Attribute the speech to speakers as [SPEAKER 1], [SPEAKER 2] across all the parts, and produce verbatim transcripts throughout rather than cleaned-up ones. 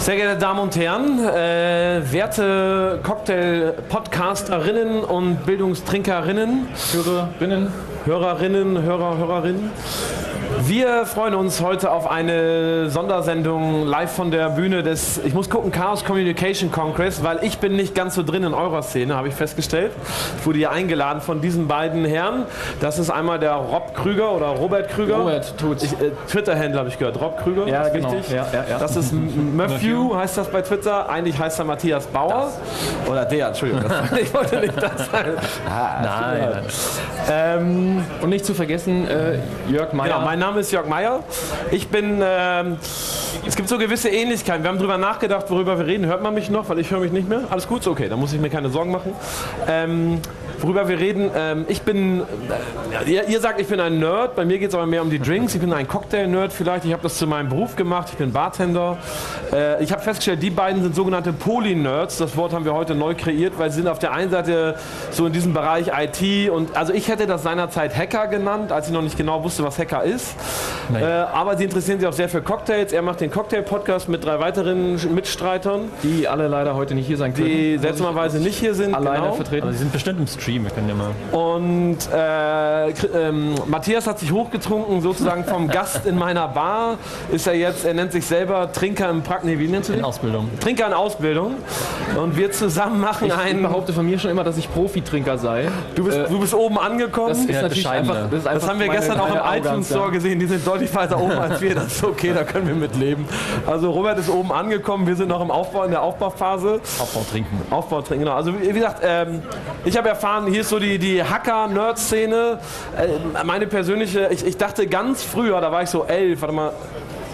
[SPEAKER 1] Sehr geehrte Damen und Herren, äh, werte Cocktail-Podcasterinnen und Bildungstrinkerinnen,
[SPEAKER 2] Hörerinnen,
[SPEAKER 1] Hörerinnen, Hörer, Hörerinnen. Wir freuen uns heute auf eine Sondersendung live von der Bühne des, ich muss gucken, Chaos Communication Congress, weil ich bin nicht ganz so drin in eurer Szene, habe ich festgestellt. Ich wurde hier eingeladen von diesen beiden Herren. Das ist einmal der Rob Krüger oder Robert Krüger.
[SPEAKER 2] Robert tut's.
[SPEAKER 1] Ich, äh, Twitter-Händler habe ich gehört. Rob Krüger,
[SPEAKER 2] ja,
[SPEAKER 1] ist
[SPEAKER 2] genau.
[SPEAKER 1] richtig.
[SPEAKER 2] Ja, ja, ja.
[SPEAKER 1] Das ist Matthew, heißt das bei Twitter. Eigentlich heißt er Matthias Bauer. Das. Oder der, Entschuldigung. Das, ich wollte nicht das sagen.
[SPEAKER 2] Ah, nein. Ähm, Und nicht zu vergessen, äh, Jörg Meier.
[SPEAKER 1] Genau, mein Name ist Jörg Meier. Ich bin, ähm, es gibt so gewisse Ähnlichkeiten. Wir haben darüber nachgedacht, worüber wir reden. Hört man mich noch? Weil ich höre mich nicht mehr. Alles gut? Okay, dann muss ich mir keine Sorgen machen. Ähm, worüber wir reden, ähm, ich bin, äh, ihr, ihr sagt, ich bin ein Nerd. Bei mir geht es aber mehr um die Drinks. Ich bin ein Cocktail-Nerd vielleicht. Ich habe das zu meinem Beruf gemacht. Ich bin Bartender. Äh, ich habe festgestellt, die beiden sind sogenannte Poly-Nerds. Das Wort haben wir heute neu kreiert, weil sie sind auf der einen Seite so in diesem Bereich I T und also ich hätte das seinerzeit Hacker genannt, als ich noch nicht genau wusste, was Hacker ist. Äh, aber sie interessieren sich auch sehr für Cocktails. Er macht den Cocktail-Podcast mit drei weiteren Mitstreitern.
[SPEAKER 2] Die alle leider heute nicht hier sein können.
[SPEAKER 1] Die seltsamerweise nicht hier sind.
[SPEAKER 2] Alleine
[SPEAKER 1] genau.
[SPEAKER 2] vertreten.
[SPEAKER 3] Also sie sind bestimmt im Stream, wir können ja mal.
[SPEAKER 1] Und äh, ähm, Matthias hat sich hochgetrunken, sozusagen vom Gast in meiner Bar. Ist er jetzt, er nennt sich selber Trinker im Prakt. Nee, wie nennst du den?
[SPEAKER 3] In Ausbildung.
[SPEAKER 1] Trinker in Ausbildung. Und wir zusammen machen
[SPEAKER 2] ich
[SPEAKER 1] einen.
[SPEAKER 2] Ich behaupte von mir schon immer, dass ich Profitrinker sei.
[SPEAKER 1] Du bist,
[SPEAKER 2] äh,
[SPEAKER 1] du bist oben angekommen.
[SPEAKER 2] Das ist
[SPEAKER 3] Ja,
[SPEAKER 2] natürlich
[SPEAKER 3] bescheidene.
[SPEAKER 2] einfach. Das, ist einfach
[SPEAKER 1] Das haben wir
[SPEAKER 2] meine,
[SPEAKER 1] gestern auch im
[SPEAKER 2] meine
[SPEAKER 1] iTunes
[SPEAKER 2] Arroganz,
[SPEAKER 1] Store
[SPEAKER 2] ja.
[SPEAKER 1] gesehen. Die sind deutlich weiter oben als wir. Das ist okay, da können wir mit leben. Also Robert ist oben angekommen. Wir sind noch im Aufbau, in der Aufbauphase.
[SPEAKER 3] Aufbau trinken.
[SPEAKER 1] Aufbau trinken, genau. Also wie gesagt, ähm, ich habe erfahren, hier ist so die, die Hacker-Nerd-Szene. Äh, meine persönliche, ich, ich dachte ganz früher, da war ich so elf, warte mal.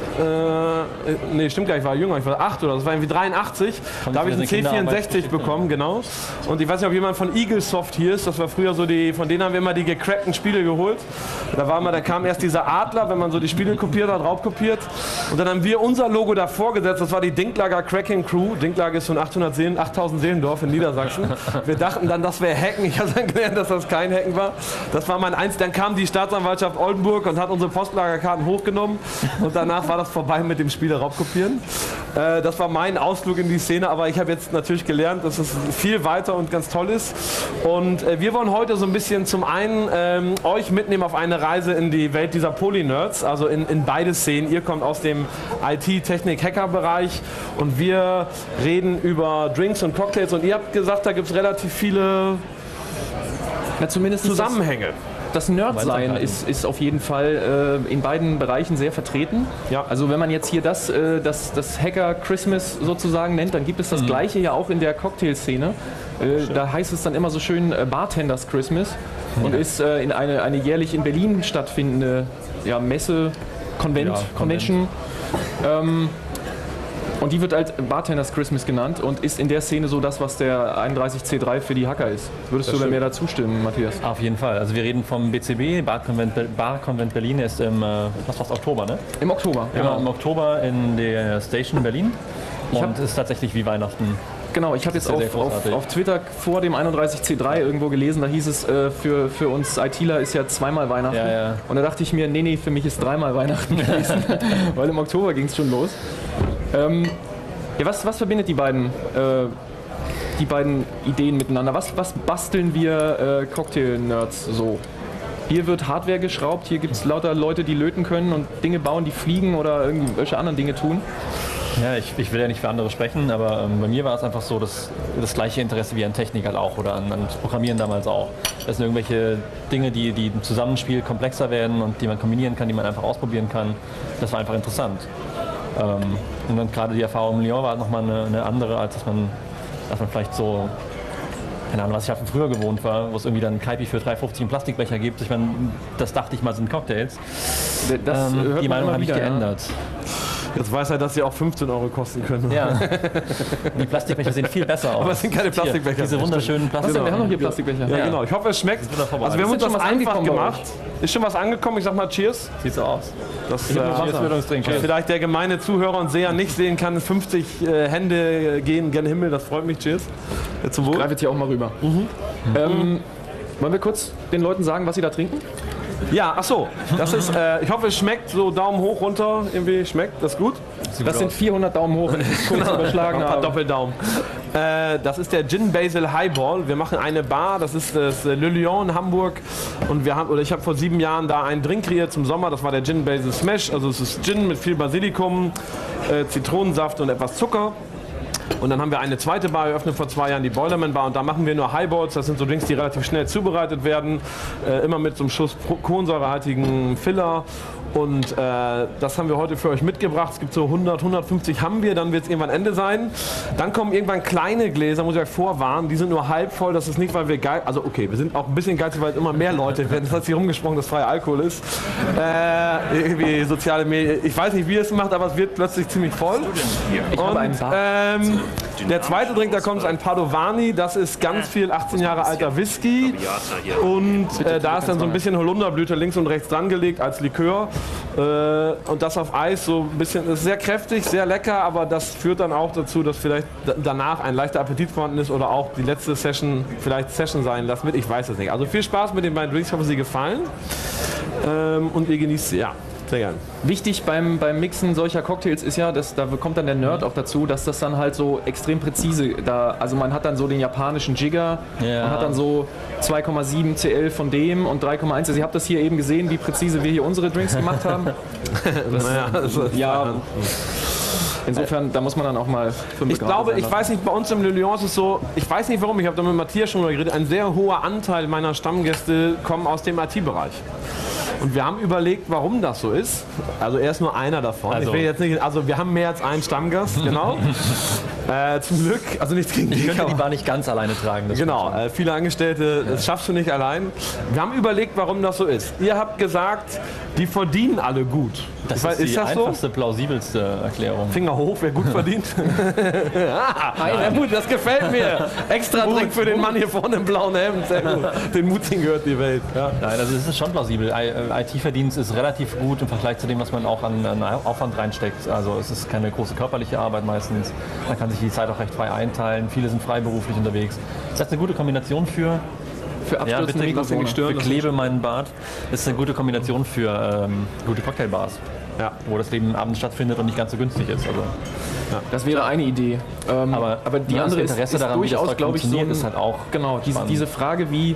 [SPEAKER 1] Äh, nee, stimmt gar nicht, ich war jünger, ich war acht oder so, das war irgendwie dreiundachtzig. Da habe ich einen C vierundsechzig bekommen, genau. Und ich weiß nicht, ob jemand von Eaglesoft hier ist, das war früher so die, von denen haben wir immer die gecrackten Spiele geholt. Da war mal, da kam erst dieser Adler, wenn man so die Spiele kopiert hat, raubkopiert. Und dann haben wir unser Logo davor gesetzt, das war die Dinklager Cracking Crew. Dinklager ist so ein achttausend Seelendorf in Niedersachsen. Wir dachten dann, das wäre Hacken. Ich habe dann gelernt, dass das kein Hacken war. Das war mein eins. Dann kam die Staatsanwaltschaft Oldenburg und hat unsere Postlagerkarten hochgenommen. Und danach war das vorbei mit dem Spiele raubkopieren. Äh, das war mein Ausflug in die Szene, aber ich habe jetzt natürlich gelernt, dass es viel weiter und ganz toll ist. Und äh, wir wollen heute so ein bisschen zum einen ähm, euch mitnehmen auf eine Reise in die Welt dieser Poly-Nerds, also in, in beide Szenen. Ihr kommt aus dem I T, Technik, Hacker-Bereich und wir reden über Drinks und Cocktails und ihr habt gesagt, da gibt es relativ viele
[SPEAKER 2] Ja, zumindest
[SPEAKER 1] Zusammenhänge.
[SPEAKER 2] Das Nerdsein ist, ist auf jeden Fall äh, in beiden Bereichen sehr vertreten.
[SPEAKER 1] Ja.
[SPEAKER 2] Also wenn man jetzt hier das, äh, das, das Hacker Christmas sozusagen nennt, dann gibt es das
[SPEAKER 3] Mhm.
[SPEAKER 2] Gleiche ja auch in der Cocktailszene. Äh, da heißt es dann immer so schön äh, Bartenders Christmas und ist äh, in eine, eine jährlich in Berlin stattfindende ja, Messe, Convent,
[SPEAKER 3] Ja,
[SPEAKER 2] Convention. Ähm, und die wird als Bartenders Christmas genannt und ist in der Szene so das, was der einunddreißig C drei für die Hacker ist. Würdest
[SPEAKER 1] Das
[SPEAKER 2] du da
[SPEAKER 1] stimmt.
[SPEAKER 2] mehr dazu stimmen, Matthias?
[SPEAKER 3] Auf jeden Fall. Also wir reden vom B C B, Barkonvent, Barkonvent Berlin, ist im, äh, was war's, Oktober, ne?
[SPEAKER 2] Im Oktober,
[SPEAKER 3] Genau, im Oktober in der Station Berlin.
[SPEAKER 2] Ich
[SPEAKER 3] Und ist tatsächlich wie Weihnachten.
[SPEAKER 2] Genau, ich habe jetzt
[SPEAKER 3] sehr,
[SPEAKER 2] auf,
[SPEAKER 3] sehr
[SPEAKER 2] auf,
[SPEAKER 3] großartig.
[SPEAKER 2] auf Twitter vor dem einunddreißig C drei irgendwo gelesen, da hieß es, äh, für, für uns ITler ist ja zweimal Weihnachten.
[SPEAKER 3] Ja, ja.
[SPEAKER 2] Und da dachte ich mir, nee, nee, für mich ist dreimal Weihnachten gewesen, weil im Oktober ging es schon los. Ähm, ja, was, was verbindet die beiden, äh, die beiden Ideen miteinander? Was, was basteln wir äh, Cocktail-Nerds so? Hier wird Hardware geschraubt, hier gibt es lauter Leute, die löten können und Dinge bauen, die fliegen oder irgendwelche anderen Dinge tun.
[SPEAKER 3] Ja, ich, ich will ja nicht für andere sprechen, aber ähm, bei mir war es einfach so, dass das gleiche Interesse wie an Technik halt auch oder an, an Programmieren damals auch. Das sind irgendwelche Dinge, die, die im Zusammenspiel komplexer werden und die man kombinieren kann, die man einfach ausprobieren kann. Das war einfach interessant. Ähm, und dann gerade die Erfahrung in Lyon war halt nochmal eine, eine andere, als dass man, dass man vielleicht so, keine Ahnung, was ich halt von früher gewohnt war, wo es irgendwie dann ein Kaipi für drei fünfzig im Plastikbecher gibt. Ich meine, das dachte ich mal sind Cocktails.
[SPEAKER 2] Das
[SPEAKER 3] ähm,
[SPEAKER 2] hört
[SPEAKER 3] die
[SPEAKER 2] man
[SPEAKER 3] Meinung
[SPEAKER 2] immer
[SPEAKER 3] habe ich
[SPEAKER 2] wieder, ja.
[SPEAKER 3] geändert.
[SPEAKER 1] Jetzt weiß er, dass sie auch fünfzehn Euro kosten können.
[SPEAKER 3] Ja, die Plastikbecher sehen viel besser aus.
[SPEAKER 1] Aber es sind keine Plastikbecher.
[SPEAKER 3] Hier, diese wunderschönen
[SPEAKER 2] Was denn?
[SPEAKER 3] Plastikbecher.
[SPEAKER 2] Wir haben noch hier Plastikbecher.
[SPEAKER 1] Ja,
[SPEAKER 3] Ja.
[SPEAKER 1] genau. Ich hoffe, es schmeckt.
[SPEAKER 3] wieder vorbei.
[SPEAKER 1] Also wir haben uns
[SPEAKER 2] Ist
[SPEAKER 1] das
[SPEAKER 2] schon was
[SPEAKER 1] einfach
[SPEAKER 2] angekommen bei
[SPEAKER 1] gemacht. Ist schon was angekommen. Ich sag mal Cheers.
[SPEAKER 3] Sieht so aus.
[SPEAKER 1] Das,
[SPEAKER 3] Ich
[SPEAKER 1] äh,
[SPEAKER 3] hab noch Wasser.
[SPEAKER 1] was vielleicht der gemeine Zuhörer und Seher nicht sehen kann. fünfzig äh, Hände gehen gen Himmel. Das freut mich. Cheers. Jetzt zum
[SPEAKER 2] Ich
[SPEAKER 1] Wohl.
[SPEAKER 2] greife jetzt hier auch mal rüber. Ähm, wollen wir kurz den Leuten sagen, was sie da trinken?
[SPEAKER 1] Ja, ach so. Das ist, äh, ich hoffe, es schmeckt so Daumen hoch, runter. Irgendwie schmeckt das gut?
[SPEAKER 2] Das sind vierhundert Daumen hoch, wenn ich es kurz überschlagen
[SPEAKER 1] Ein paar
[SPEAKER 2] habe.
[SPEAKER 1] Doppeldaumen. Äh, das ist der Gin Basil Highball. Wir machen eine Bar, das ist das Le Lion in Hamburg. Und wir haben, oder ich habe vor sieben Jahren da einen Drink kreiert zum Sommer. Das war der Gin Basil Smash. Also es ist Gin mit viel Basilikum, äh, Zitronensaft und etwas Zucker. Und dann haben wir eine zweite Bar eröffnet vor zwei Jahren, die Boilerman Bar. Und da machen wir nur Highballs. Das sind so Drinks, die relativ schnell zubereitet werden. Äh, immer mit so einem Schuss kohlensäurehaltigen Filler. Und äh, das haben wir heute für euch mitgebracht. Es gibt so hundert, hundertfünfzig haben wir, dann wird es irgendwann Ende sein. Dann kommen irgendwann kleine Gläser, muss ich euch vorwarnen. Die sind nur halb voll. Das ist nicht, weil wir geil, also okay, wir sind auch ein bisschen geizig, weil immer mehr Leute werden. Das hat sich rumgesprochen, dass freier Alkohol ist. Äh, irgendwie soziale Medien. Ich weiß nicht, wie ihr es macht, aber es wird plötzlich ziemlich voll.
[SPEAKER 2] Ich habe einen
[SPEAKER 1] Und ähm, der zweite Drink, da kommt, ist ein Padovani. Das ist ganz viel achtzehn Jahre alter Whisky. Und äh, da ist dann so ein bisschen Holunderblüte links und rechts dran gelegt als Likör. Äh, und das auf Eis, so ein bisschen, das ist sehr kräftig, sehr lecker, aber das führt dann auch dazu, dass vielleicht d- danach ein leichter Appetit vorhanden ist oder auch die letzte Session vielleicht Session sein lassen wird. Ich weiß es nicht. Also viel Spaß mit den beiden Drinks, ich hoffe, sie gefallen. Ähm, und ihr genießt sie, ja. Sehr gerne.
[SPEAKER 2] Wichtig beim, beim Mixen solcher Cocktails ist ja, dass, da kommt dann der Nerd auch dazu, dass das dann halt so extrem präzise da, also man hat dann so den japanischen Jigger,
[SPEAKER 3] Ja.
[SPEAKER 2] man hat dann so zwei Komma sieben C L von dem und drei Komma eins. Also ihr habt das hier eben gesehen, wie präzise wir hier unsere Drinks gemacht haben. Das,
[SPEAKER 1] Naja, also,
[SPEAKER 2] ja, insofern, da muss man dann auch mal fünf
[SPEAKER 1] Ich glaube, ich weiß nicht, bei uns im Le Lion ist es so, ich weiß nicht warum, ich habe da mit Matthias schon mal geredet, ein sehr hoher Anteil meiner Stammgäste kommen aus dem I T-Bereich. Und wir haben überlegt, warum das so ist. Also er ist nur einer davon.
[SPEAKER 3] Also,
[SPEAKER 1] ich will jetzt nicht, also wir haben mehr als einen Stammgast, genau. äh, zum Glück, also nichts gegen
[SPEAKER 3] Ich
[SPEAKER 1] dich,
[SPEAKER 3] könnte die
[SPEAKER 1] aber-
[SPEAKER 3] Bar nicht ganz alleine tragen. Das
[SPEAKER 1] Genau, äh, viele Angestellte, das schaffst du nicht allein. Wir haben überlegt, warum das so ist. Ihr habt gesagt, die verdienen alle gut.
[SPEAKER 3] Das
[SPEAKER 1] Ich weiß,
[SPEAKER 3] ist die
[SPEAKER 1] das so?
[SPEAKER 3] einfachste, plausibelste Erklärung.
[SPEAKER 1] Finger hoch, wer gut verdient. ah, ja, gut, das gefällt mir. Extra Drink für den Mann hier vorne im blauen Hemd. Sehr gut. Den Mutigen gehört die Welt. Ja.
[SPEAKER 3] Nein, also es ist schon plausibel. I T-Verdienst ist relativ gut im Vergleich zu dem, was man auch an, an Aufwand reinsteckt. Also es ist keine große körperliche Arbeit meistens. Man kann sich die Zeit auch recht frei einteilen. Viele sind freiberuflich unterwegs. Das ist eine gute Kombination für...
[SPEAKER 2] für
[SPEAKER 3] Ja,
[SPEAKER 2] abstürzende
[SPEAKER 3] bitte
[SPEAKER 2] Mikrofone.
[SPEAKER 3] beklebe meinen Bart. Das ist eine gute Kombination für ähm, gute Cocktailbars.
[SPEAKER 1] Ja.
[SPEAKER 3] Wo das Leben abends stattfindet und nicht ganz so günstig ist. Also,
[SPEAKER 2] Das wäre eine Idee. Ähm,
[SPEAKER 3] Aber,
[SPEAKER 2] aber die
[SPEAKER 3] ne, das
[SPEAKER 2] andere ist,
[SPEAKER 3] Interesse
[SPEAKER 2] ist
[SPEAKER 3] daran, wie das
[SPEAKER 2] durchaus,
[SPEAKER 3] Zeug
[SPEAKER 2] glaube ich, so
[SPEAKER 3] funktioniert,
[SPEAKER 2] ein,
[SPEAKER 3] ist halt auch
[SPEAKER 2] genau, diese,
[SPEAKER 3] spannend.
[SPEAKER 2] diese Frage, wie,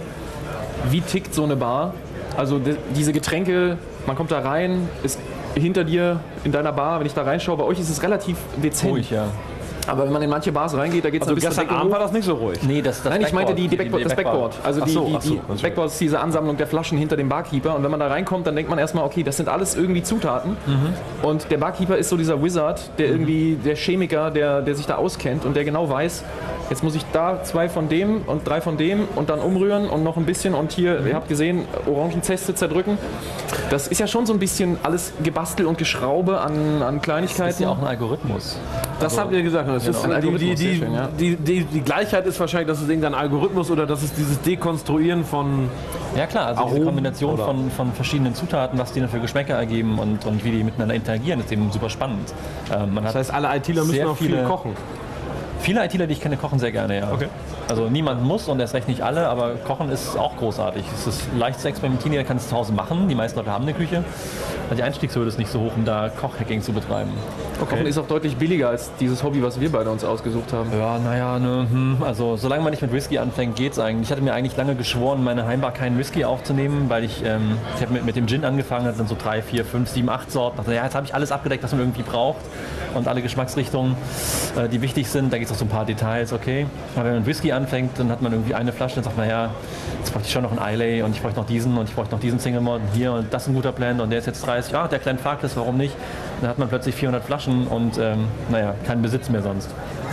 [SPEAKER 2] wie tickt so eine Bar? Also die, diese Getränke, man kommt da rein, ist hinter dir in deiner Bar, wenn ich da reinschaue, bei euch ist es relativ dezent.
[SPEAKER 3] ruhig, ja.
[SPEAKER 2] Aber wenn man in manche Bars reingeht, da geht es
[SPEAKER 1] Also
[SPEAKER 2] ein bisschen
[SPEAKER 1] gestern
[SPEAKER 2] Decke
[SPEAKER 1] Abend
[SPEAKER 2] hoch.
[SPEAKER 1] war das nicht so ruhig.
[SPEAKER 3] Nee, das, das
[SPEAKER 2] Nein, ich meinte die, die
[SPEAKER 3] Backboard,
[SPEAKER 2] Backboard, das Backboard. Also
[SPEAKER 1] Ach
[SPEAKER 2] die,
[SPEAKER 1] so,
[SPEAKER 2] die,
[SPEAKER 1] ach so,
[SPEAKER 2] die
[SPEAKER 1] Entschuldigung.
[SPEAKER 2] Backboard ist diese Ansammlung der Flaschen hinter dem Barkeeper. Und wenn man da reinkommt, dann denkt man erstmal, okay, das sind alles irgendwie Zutaten.
[SPEAKER 3] Mhm.
[SPEAKER 2] Und der Barkeeper ist so dieser Wizard, der irgendwie, der Chemiker, der, der sich da auskennt und der genau weiß, jetzt muss ich da zwei von dem und drei von dem und dann umrühren und noch ein bisschen. Und hier,
[SPEAKER 3] Mhm.
[SPEAKER 2] ihr habt gesehen, Orangenzeste zerdrücken. Das ist ja schon so ein bisschen alles Gebastel und Geschraube an, an Kleinigkeiten.
[SPEAKER 3] ist ja auch ein Algorithmus.
[SPEAKER 1] Das habt ihr gesagt. Das ist
[SPEAKER 2] Genau.
[SPEAKER 1] die, die,
[SPEAKER 2] Algorithmus,
[SPEAKER 1] die,
[SPEAKER 2] sehr schön, ja.
[SPEAKER 1] die, die, die Gleichheit ist wahrscheinlich, dass es irgendein Algorithmus oder dass es dieses Dekonstruieren von...
[SPEAKER 3] Ja klar, also diese
[SPEAKER 1] Aromen
[SPEAKER 3] Kombination
[SPEAKER 1] oder-
[SPEAKER 3] von, von verschiedenen Zutaten, was die dann für Geschmäcker ergeben und, und wie die miteinander interagieren, ist eben super spannend. Ähm, man
[SPEAKER 1] Das
[SPEAKER 3] hat
[SPEAKER 1] heißt, alle ITler müssen
[SPEAKER 3] sehr
[SPEAKER 1] auch viel
[SPEAKER 3] viele-
[SPEAKER 1] kochen.
[SPEAKER 3] viele ITler, die ich kenne, kochen sehr gerne, ja.
[SPEAKER 1] Okay.
[SPEAKER 3] Also niemand muss und erst recht nicht alle, aber Kochen ist auch großartig. Es ist leicht zu experimentieren, jeder kann es zu Hause machen. Die meisten Leute haben eine Küche. Also die Einstiegshürde ist nicht so hoch, um da Kochhacking zu betreiben.
[SPEAKER 2] Kochen ist auch deutlich billiger als dieses Hobby, was wir beide uns ausgesucht haben.
[SPEAKER 3] Ja, naja, ne, hm, also solange man nicht mit Whisky anfängt, geht's eigentlich. Ich hatte mir eigentlich lange geschworen, meine Heimbar keinen Whisky aufzunehmen, weil ich, ähm, ich habe mit, mit dem Gin angefangen, das sind so drei, vier, fünf, sieben, acht Sorten. Dachte, ja, jetzt habe ich alles abgedeckt, was man irgendwie braucht und alle Geschmacksrichtungen, äh, die wichtig sind. Da geht es auch so ein paar Details, okay. Aber wenn man mit Whisky anfängt, dann hat man irgendwie eine Flasche und sagt, naja, jetzt bräuchte ich schon noch einen Islay und ich bräuchte noch diesen und ich bräuchte noch diesen Single Malt und hier und das ist ein guter Blend und der ist jetzt dreißig. Ja, der kleine Farkless, warum nicht? Dann hat man plötzlich vierhundert Flaschen und ähm, naja, keinen Besitz mehr sonst.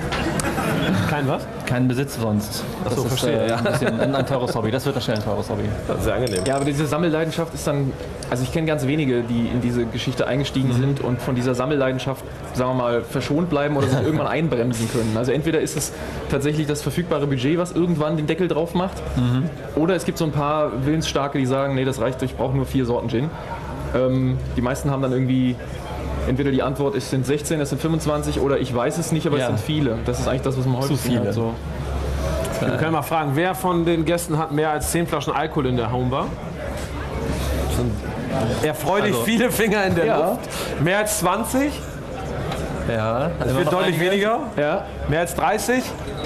[SPEAKER 1] Kein was?
[SPEAKER 3] Keinen Besitz sonst. Das
[SPEAKER 1] so,
[SPEAKER 3] ist
[SPEAKER 1] verstehe,
[SPEAKER 3] äh,
[SPEAKER 1] ja.
[SPEAKER 3] ein, bisschen ein, ein teures Hobby. Das wird dann schnell ein teures Hobby.
[SPEAKER 1] Das ist sehr angenehm.
[SPEAKER 2] Ja, aber diese Sammelleidenschaft ist dann, also ich kenne ganz wenige, die in diese Geschichte eingestiegen sind und von dieser Sammelleidenschaft, sagen wir mal, verschont bleiben oder sich irgendwann einbremsen können. Also entweder ist es tatsächlich das verfügbare Budget, was irgendwann den Deckel drauf macht, oder es gibt so ein paar Willensstarke, die sagen, nee, das reicht, ich brauche nur vier Sorten Gin. Ähm, die meisten haben dann irgendwie, entweder die Antwort, es sind sechzehn, es sind fünfundzwanzig oder ich weiß es nicht, aber
[SPEAKER 3] Ja.
[SPEAKER 2] es sind viele. Das ist eigentlich das, was man häufig
[SPEAKER 3] viele.
[SPEAKER 2] hat. So.
[SPEAKER 1] Wir können mal fragen, wer von den Gästen hat mehr als zehn Flaschen Alkohol in der Homebar? erfreulich
[SPEAKER 3] Also-
[SPEAKER 1] viele Finger in der
[SPEAKER 2] Ja.
[SPEAKER 1] Luft. Mehr als zwanzig?
[SPEAKER 3] Ja,
[SPEAKER 1] Das wird deutlich weniger.
[SPEAKER 2] Ja,
[SPEAKER 1] Mehr als dreißig?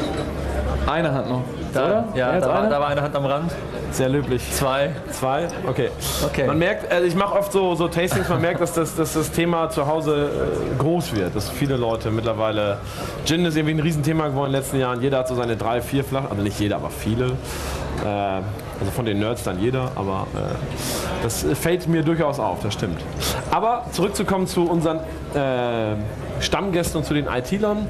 [SPEAKER 2] eine Hand noch.
[SPEAKER 3] Da,
[SPEAKER 2] Oder?
[SPEAKER 3] ja,
[SPEAKER 2] Mehr als
[SPEAKER 3] da war,
[SPEAKER 2] eine?
[SPEAKER 3] da war eine Hand am Rand.
[SPEAKER 1] Sehr löblich.
[SPEAKER 3] Zwei.
[SPEAKER 1] Zwei? Okay.
[SPEAKER 3] Okay.
[SPEAKER 1] Man merkt, also ich mache oft so, so Tastings, man merkt, dass das, dass das Thema zu Hause äh, groß wird. Dass viele Leute mittlerweile, Gin ist irgendwie ein Riesenthema geworden in den letzten Jahren. Jeder hat so seine drei, vier Flaschen, also nicht jeder, aber viele. Äh, also von den Nerds dann jeder, aber äh, das fällt mir durchaus auf, das stimmt. Aber zurückzukommen zu unseren äh, Stammgästen und zu den I T-Lern.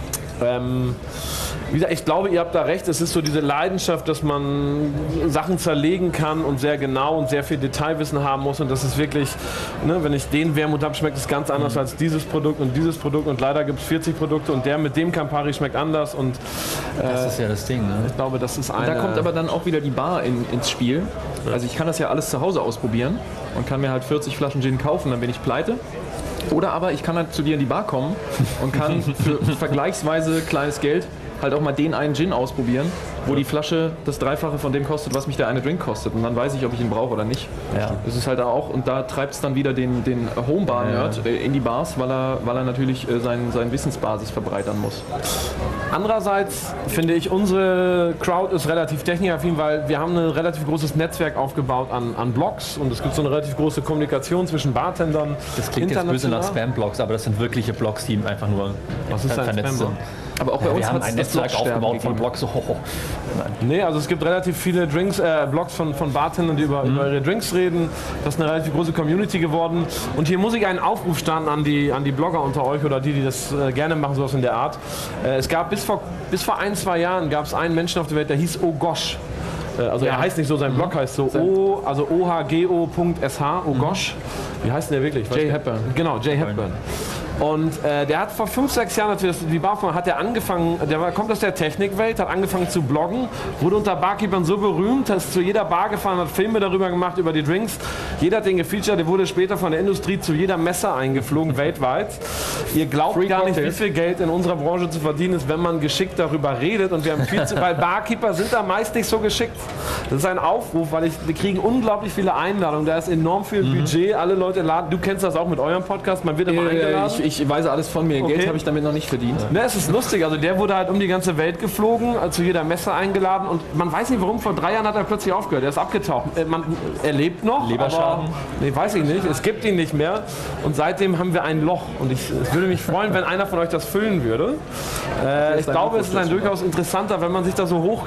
[SPEAKER 1] Ähm, wie gesagt, ich glaube, ihr habt da recht. Es ist so diese Leidenschaft, dass man Sachen zerlegen kann und sehr genau und sehr viel Detailwissen haben muss. Und das ist wirklich, ne, wenn ich den Wermut habe, schmeckt es ganz anders als dieses Produkt und dieses Produkt. Und leider gibt es vierzig Produkte und der mit dem Campari schmeckt anders. Und
[SPEAKER 3] Das ist ja das Ding, ne?
[SPEAKER 1] ich glaube, das ist eine...
[SPEAKER 2] Da kommt aber dann auch wieder die Bar in, ins Spiel. Also ich kann das ja alles zu Hause ausprobieren und kann mir halt vierzig Flaschen Gin kaufen, dann bin ich pleite. Oder aber ich kann halt zu dir in die Bar kommen und kann für vergleichsweise kleines Geld halt auch mal den einen Gin ausprobieren, wo die Flasche das Dreifache von dem kostet, was mich der eine Drink kostet. Und dann weiß ich, ob ich ihn brauche oder nicht.
[SPEAKER 3] Ja.
[SPEAKER 2] Das ist halt auch, und da treibt es dann wieder den, den Homebar-Nerd
[SPEAKER 3] Ja.
[SPEAKER 2] äh, in die Bars, weil er, weil er natürlich äh, sein, sein Wissensbasis verbreitern muss.
[SPEAKER 1] Andererseits finde ich, unsere Crowd ist relativ technikaffin, weil wir haben ein relativ großes Netzwerk aufgebaut an, an Blogs und es gibt so eine relativ große Kommunikation zwischen Bartendern.
[SPEAKER 3] Das klingt jetzt böse nach
[SPEAKER 1] international.
[SPEAKER 3] Spam-Blogs, aber das sind wirkliche Blogs, die einfach nur
[SPEAKER 1] Was ist ein
[SPEAKER 3] vernetzt
[SPEAKER 1] Spam-Blog?
[SPEAKER 3] sind.
[SPEAKER 2] Aber auch bei
[SPEAKER 3] Ja,
[SPEAKER 2] uns
[SPEAKER 3] wir haben
[SPEAKER 2] hat
[SPEAKER 3] ein
[SPEAKER 2] es
[SPEAKER 3] Netzwerk aufgebaut von Blogs. So, ho, ho.
[SPEAKER 1] Nee, also es gibt relativ viele Drinks, äh, Blogs von, von Bartendern, die über, über ihre Drinks reden. Das ist eine relativ große Community geworden. Und hier muss ich einen Aufruf starten an die, an die Blogger unter euch oder die, die das äh, gerne machen, sowas in der Art. Äh, es gab bis vor, bis vor ein, zwei Jahren gab es einen Menschen auf der Welt, der hieß Oh Gosh. Äh, also er heißt nicht so, sein Blog heißt so O, also O H G O Punkt S H, Oh Gosh. Wie heißt denn der wirklich?
[SPEAKER 2] Jay Hepburn.
[SPEAKER 1] Genau, Jay Hepburn. Und äh, der hat vor fünf, sechs Jahren, als wir das, die Bar von, hat er angefangen, der war, kommt aus der Technikwelt, hat angefangen zu bloggen, wurde unter Barkeepern so berühmt, ist zu jeder Bar gefahren, hat Filme darüber gemacht, über die Drinks. Jeder hat den gefeatured, der wurde später von der Industrie zu jeder Messe eingeflogen, weltweit. Ihr glaubt
[SPEAKER 2] Free
[SPEAKER 1] gar nicht,
[SPEAKER 2] Cocktail.
[SPEAKER 1] wie viel Geld in unserer Branche zu verdienen ist, wenn man geschickt darüber redet. Und wir haben viel zu, weil Barkeeper sind da meist nicht so geschickt. Das ist ein Aufruf, weil ich, wir kriegen unglaublich viele Einladungen, da ist enorm viel Budget, alle Leute laden, du kennst das auch mit eurem Podcast, man wird immer
[SPEAKER 2] Äh,
[SPEAKER 1] eingeladen.
[SPEAKER 2] ich, ich weiß alles von mir.
[SPEAKER 1] Okay.
[SPEAKER 2] Geld habe ich damit noch nicht verdient.
[SPEAKER 1] Ne, es ist lustig, also der wurde halt um die ganze Welt geflogen, äh, zu jeder Messe eingeladen und man weiß nicht warum, vor drei Jahren hat er plötzlich aufgehört, er ist abgetaucht. Äh, man, er lebt noch,
[SPEAKER 3] Leberschaden?
[SPEAKER 1] aber, nee, weiß ich nicht, es gibt ihn nicht mehr und seitdem haben wir ein Loch und ich, es würde mich freuen, wenn einer von euch das füllen würde. Äh, ich glaube, es ist ein durchaus interessanter, wenn man sich da so hoch,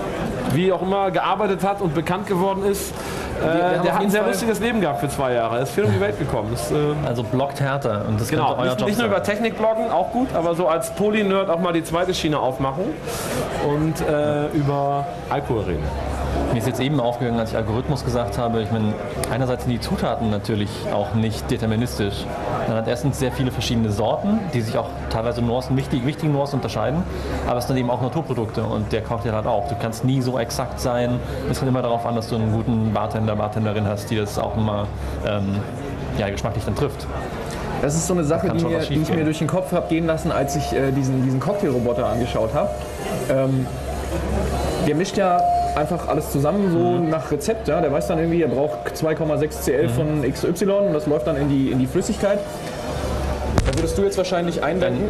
[SPEAKER 1] wie auch immer, gearbeitet hat und bekannt geworden ist. Äh,
[SPEAKER 2] wir haben
[SPEAKER 1] der
[SPEAKER 2] auf
[SPEAKER 1] hat ein
[SPEAKER 2] jeden
[SPEAKER 1] sehr
[SPEAKER 2] Fall-
[SPEAKER 1] lustiges Leben gehabt für zwei Jahre, er ist viel um die Welt gekommen. Das, äh,
[SPEAKER 3] Also bloggt härter und das
[SPEAKER 1] Genau,
[SPEAKER 3] könnte euer
[SPEAKER 1] nicht,
[SPEAKER 3] Job
[SPEAKER 1] nicht nur
[SPEAKER 3] sein.
[SPEAKER 1] über Technik bloggen, auch gut, aber so als Poly-Nerd auch mal die zweite Schiene aufmachen und äh, über Alkohol reden.
[SPEAKER 3] Mir ist jetzt eben aufgegangen, als ich Algorithmus gesagt habe, ich meine, einerseits sind die Zutaten natürlich auch nicht deterministisch. Man hat erstens sehr viele verschiedene Sorten, die sich auch teilweise Nuancen, wichtig, wichtigen Nuancen unterscheiden, aber es sind eben auch Naturprodukte und der Cocktail halt auch. Du kannst nie so exakt sein. Es kommt immer darauf an, dass du einen guten Bartender, Bartenderin hast, die das auch immer ähm, ja, geschmacklich dann trifft.
[SPEAKER 2] Das ist so eine Sache,
[SPEAKER 3] kann
[SPEAKER 2] die,
[SPEAKER 3] schon
[SPEAKER 2] mir,
[SPEAKER 3] was
[SPEAKER 2] die ich
[SPEAKER 3] schiefgehen.
[SPEAKER 2] mir durch den Kopf habe gehen lassen, als ich äh, diesen, diesen Cocktailroboter angeschaut habe. Ähm, der mischt ja einfach alles zusammen, so
[SPEAKER 3] Mhm.
[SPEAKER 2] nach Rezept. Ja? Der weiß dann irgendwie, er braucht zwei Komma sechs C L
[SPEAKER 3] Mhm.
[SPEAKER 2] von X Y und das läuft dann in die, in die Flüssigkeit. Da würdest du jetzt wahrscheinlich einwenden.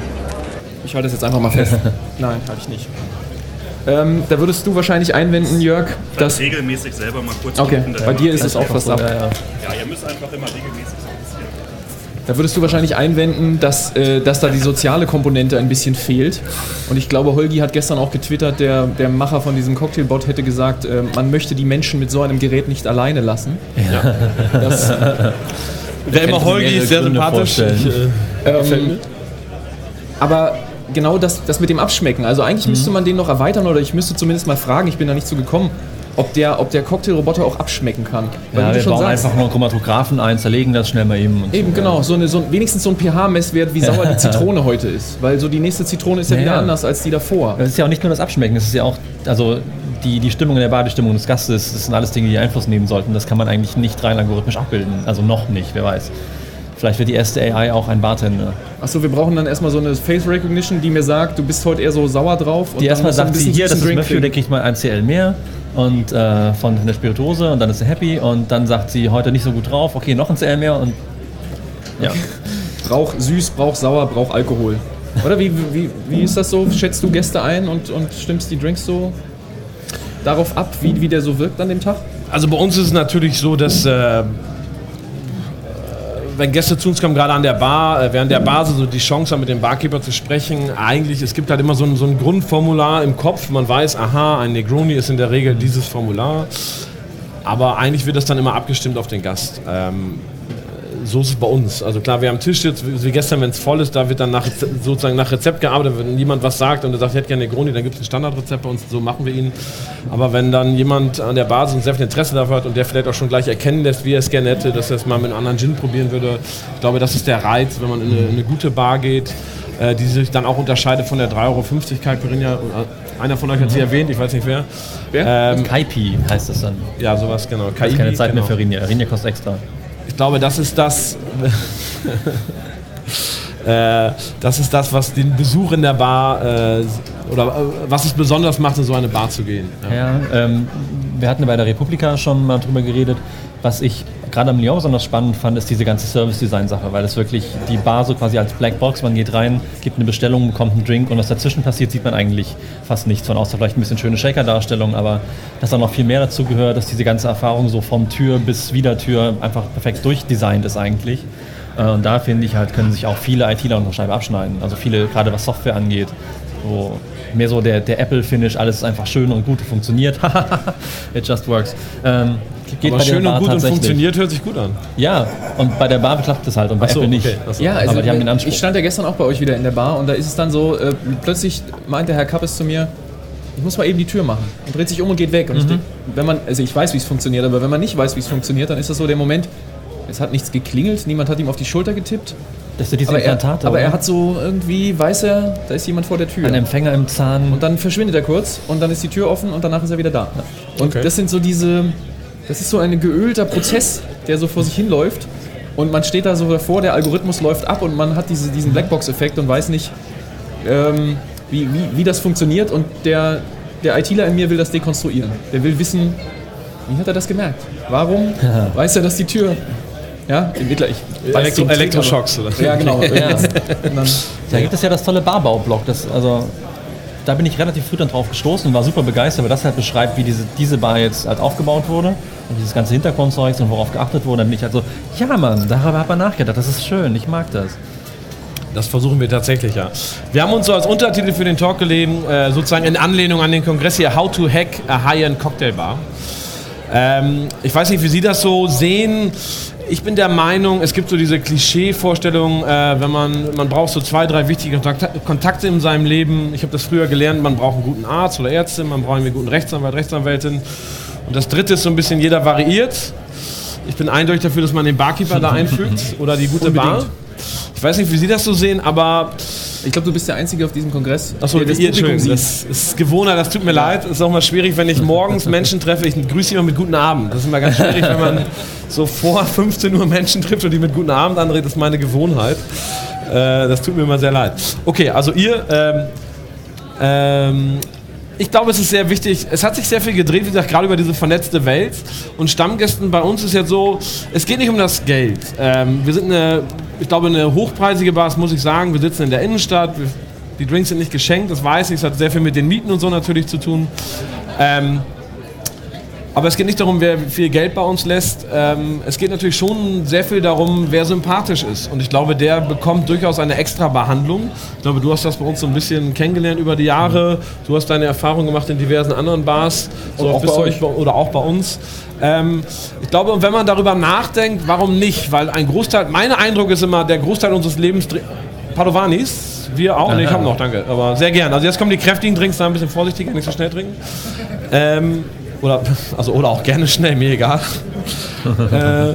[SPEAKER 2] Ich halte das jetzt einfach mal fest. Nein, halte ich nicht. Ähm, da würdest du wahrscheinlich einwenden, Jörg, dass.
[SPEAKER 4] regelmäßig selber mal kurz
[SPEAKER 2] Okay,
[SPEAKER 4] gucken,
[SPEAKER 2] bei dir ist es auch fast ab.
[SPEAKER 3] Ja, ja.
[SPEAKER 4] Ja, ihr müsst einfach immer regelmäßig so ein bisschen.
[SPEAKER 2] Da würdest du wahrscheinlich einwenden, dass, äh, dass da die soziale Komponente ein bisschen fehlt. Und ich glaube, Holgi hat gestern auch getwittert, der, der Macher von diesem Cocktailbot hätte gesagt, äh, man möchte die Menschen mit so einem Gerät nicht alleine lassen. Ja. Das,
[SPEAKER 1] Wer immer Holgi ist sehr
[SPEAKER 3] Gründe
[SPEAKER 1] sympathisch.
[SPEAKER 3] vorstellen.
[SPEAKER 2] ähm, aber genau das, das mit dem Abschmecken. Also eigentlich müsste man den noch erweitern oder ich müsste zumindest mal fragen, ich bin da nicht so gekommen, ob der, ob der Cocktailroboter auch abschmecken kann. Weil
[SPEAKER 3] Ja,
[SPEAKER 2] wie du
[SPEAKER 3] wir
[SPEAKER 2] schon
[SPEAKER 3] bauen
[SPEAKER 2] sagst,
[SPEAKER 3] einfach nur einen Chromatographen ein, zerlegen das schnell mal eben. Und
[SPEAKER 2] eben,
[SPEAKER 3] so.
[SPEAKER 2] genau, so eine, so, wenigstens so ein pH-Messwert, wie sauer die Zitrone heute ist. Weil so die nächste Zitrone ist ja,
[SPEAKER 3] Ja,
[SPEAKER 2] wieder
[SPEAKER 3] ja.
[SPEAKER 2] anders als die davor.
[SPEAKER 3] Das ist ja auch nicht nur das Abschmecken, es ist ja auch, also die, die Stimmung in der Bar, die Stimmung des Gastes, das sind alles Dinge, die Einfluss nehmen sollten. Das kann man eigentlich nicht rein algorithmisch abbilden. Also noch nicht, wer weiß. Vielleicht wird die erste A I auch ein Bartender.
[SPEAKER 2] Achso, wir brauchen dann erstmal so eine Face Recognition, die mir sagt, du bist heute eher so sauer drauf. Und
[SPEAKER 3] Die
[SPEAKER 2] dann
[SPEAKER 3] erstmal
[SPEAKER 2] musst du ein
[SPEAKER 3] sagt sie,
[SPEAKER 2] bisschen
[SPEAKER 3] hier, das
[SPEAKER 2] süßen
[SPEAKER 3] ist
[SPEAKER 2] Drink
[SPEAKER 3] Möffiu, der
[SPEAKER 2] kriegen.
[SPEAKER 3] kriegt mal ein C L mehr. und äh, von der Spirituose und dann ist sie happy und dann sagt sie heute nicht so gut drauf, okay, noch ein C L mehr und ja.
[SPEAKER 2] Brauch süß, brauch sauer, brauch Alkohol. Oder wie, wie, wie ist das so? Schätzt du Gäste ein und, und stimmst die Drinks so darauf ab, wie, wie der so wirkt an dem Tag?
[SPEAKER 1] Also bei uns ist es natürlich so, dass äh, wenn Gäste zu uns kommen, gerade an der Bar, äh, während der Bar so die Chance haben, mit dem Barkeeper zu sprechen, eigentlich, es gibt halt immer so ein, so ein Grundformular im Kopf, man weiß, aha, ein Negroni ist in der Regel dieses Formular, aber eigentlich wird das dann immer abgestimmt auf den Gast. Ähm, So ist es bei uns. Also klar, wir haben Tisch jetzt, wie gestern, wenn es voll ist, da wird dann nach, sozusagen nach Rezept gearbeitet. Wenn jemand was sagt und er sagt, ich hätte gerne Negroni, dann gibt es ein Standardrezept bei uns, so machen wir ihn. Aber wenn dann jemand an der Basis sehr viel Interesse dafür hat und der vielleicht auch schon gleich erkennen lässt, wie er es gerne hätte, dass er es mal mit einem anderen Gin probieren würde, ich glaube, das ist der Reiz, wenn man in eine, in eine gute Bar geht, äh, die sich dann auch unterscheidet von der drei Euro fünfzig Caipirinha. Einer von euch hat sie erwähnt, ich weiß nicht wer.
[SPEAKER 3] Wer? Ähm, Kaipi heißt das dann.
[SPEAKER 1] Ja, sowas, genau.
[SPEAKER 3] Das ist keine Zeit genau. mehr für Rinja. Rinja kostet extra.
[SPEAKER 1] Ich glaube, das ist das, äh, das ist das, was den Besuch in der Bar äh, oder äh, was es besonders macht, in so eine Bar zu gehen.
[SPEAKER 3] Ja, ja ähm, wir hatten bei der Republika schon mal drüber geredet. Was ich gerade am Lyon besonders spannend fand, ist diese ganze Service-Design-Sache, weil es wirklich die Bar so quasi als Blackbox, man geht rein, gibt eine Bestellung, bekommt einen Drink und was dazwischen passiert, sieht man eigentlich fast nichts von, außer vielleicht ein bisschen schöne Shaker-Darstellung, aber dass da noch viel mehr dazu gehört, dass diese ganze Erfahrung so von Tür bis Wiedertür einfach perfekt durchdesignt ist eigentlich. Und da finde ich halt, können sich auch viele ITler unter Scheibe abschneiden, also viele, gerade was Software angeht, wo mehr so der, der Apple-Finish, alles ist einfach schön und gut, funktioniert. It just works. Ähm, geht
[SPEAKER 1] aber
[SPEAKER 3] bei
[SPEAKER 1] schön und gut und funktioniert, hört sich gut an.
[SPEAKER 3] Ja, und bei der Bar klappt es halt und bei
[SPEAKER 1] so,
[SPEAKER 3] Apple nicht.
[SPEAKER 1] Okay.
[SPEAKER 2] Ja, also
[SPEAKER 3] aber die haben den Anspruch.
[SPEAKER 2] Ich stand ja gestern auch bei euch wieder in der Bar und da ist es dann so, äh, plötzlich meinte Herr Kappes zu mir, ich muss mal eben die Tür machen und dreht sich um und geht weg. Und mhm. ich, wenn man, also ich weiß, wie es funktioniert, aber wenn man nicht weiß, wie es funktioniert, dann ist das so der Moment, es hat nichts geklingelt, niemand hat ihm auf die Schulter getippt.
[SPEAKER 3] Das sind diese
[SPEAKER 2] aber,
[SPEAKER 3] Implantate,
[SPEAKER 2] er, aber er
[SPEAKER 3] oder?
[SPEAKER 2] hat so irgendwie, weiß er, da ist jemand vor der Tür.
[SPEAKER 3] Ein Empfänger im Zahn.
[SPEAKER 2] Und dann verschwindet er kurz und dann ist die Tür offen und danach ist er wieder da. Und
[SPEAKER 1] okay.
[SPEAKER 2] das sind so diese, das ist so ein geölter Prozess, der so vor sich hinläuft und man steht da so davor, der Algorithmus läuft ab und man hat diese, diesen Blackbox-Effekt und weiß nicht, ähm, wie, wie, wie das funktioniert und der, der ITler in mir will das dekonstruieren. Der will wissen, wie hat er das gemerkt? Warum weiß er, dass die Tür... Ja, im Mittler, ich
[SPEAKER 1] Elektro Elektroschocks, oder?
[SPEAKER 2] Ja, genau. Ja.
[SPEAKER 3] Da gibt es ja das tolle Barbaublock. Das, also, da bin ich relativ früh dann drauf gestoßen und war super begeistert, weil das halt beschreibt, wie diese, diese Bar jetzt halt aufgebaut wurde und dieses ganze Hintergrundzeug und worauf geachtet wurde. Dann bin ich halt so, ja Mann, darüber hat man nachgedacht, das ist schön, ich mag das.
[SPEAKER 1] Das versuchen wir tatsächlich, ja. Wir haben uns so als Untertitel für den Talk gelegen, äh, sozusagen in Anlehnung an den Kongress hier, How to Hack a High-End Cocktail Bar. Ähm, ich weiß nicht, wie Sie das so sehen. Ich bin der Meinung, es gibt so diese Klischee-Vorstellung, äh, wenn man, man braucht so zwei, drei wichtige Kontakte in seinem Leben. Ich habe das früher gelernt, man braucht einen guten Arzt oder Ärztin, man braucht einen guten Rechtsanwalt, Rechtsanwältin. Und das dritte ist so ein bisschen, jeder variiert. Ich bin eindeutig dafür, dass man den Barkeeper da einfügt oder die gute Unbedingt. Bar. Ich weiß nicht, wie Sie das so sehen, aber...
[SPEAKER 2] Ich glaube, du bist der Einzige auf diesem Kongress,
[SPEAKER 1] Achso, der das Publikum sieht. Das ist Gewohnheit, das tut mir leid. Das ist auch mal schwierig, wenn ich morgens Menschen treffe. Ich grüße immer mit guten Abend. Das ist immer ganz schwierig, wenn man so vor fünfzehn Uhr Menschen trifft und die mit guten Abend anredet. Das ist meine Gewohnheit. Äh, das tut mir immer sehr leid. Okay, also ihr... Ähm, ähm, ich glaube, es ist sehr wichtig, es hat sich sehr viel gedreht, wie gesagt, gerade über diese vernetzte Welt. Und Stammgästen bei uns ist jetzt so, es geht nicht um das Geld. Ähm, wir sind eine, ich glaube, eine hochpreisige Bar, das muss ich sagen. Wir sitzen in der Innenstadt, wir, die Drinks sind nicht geschenkt, das weiß ich, es hat sehr viel mit den Mieten und so natürlich zu tun. Ähm, aber es geht nicht darum, wer viel Geld bei uns lässt. Ähm, es geht natürlich schon sehr viel darum, wer sympathisch ist. Und ich glaube, der bekommt durchaus eine extra Behandlung. Ich glaube, du hast das bei uns so ein bisschen kennengelernt über die Jahre. Du hast deine Erfahrungen gemacht in diversen anderen Bars. So auch bei euch. Oder auch bei uns. Ähm, ich glaube, und wenn man darüber nachdenkt, warum nicht? Weil ein Großteil, mein Eindruck ist immer, der Großteil unseres Lebens... Padovanis, wir auch. Ne, ich habe noch, danke. Aber sehr gern. Also jetzt kommen die kräftigen Drinks, da ein bisschen vorsichtiger, nicht so schnell trinken. Ähm, Oder, also, oder auch gerne schnell, mir egal. äh,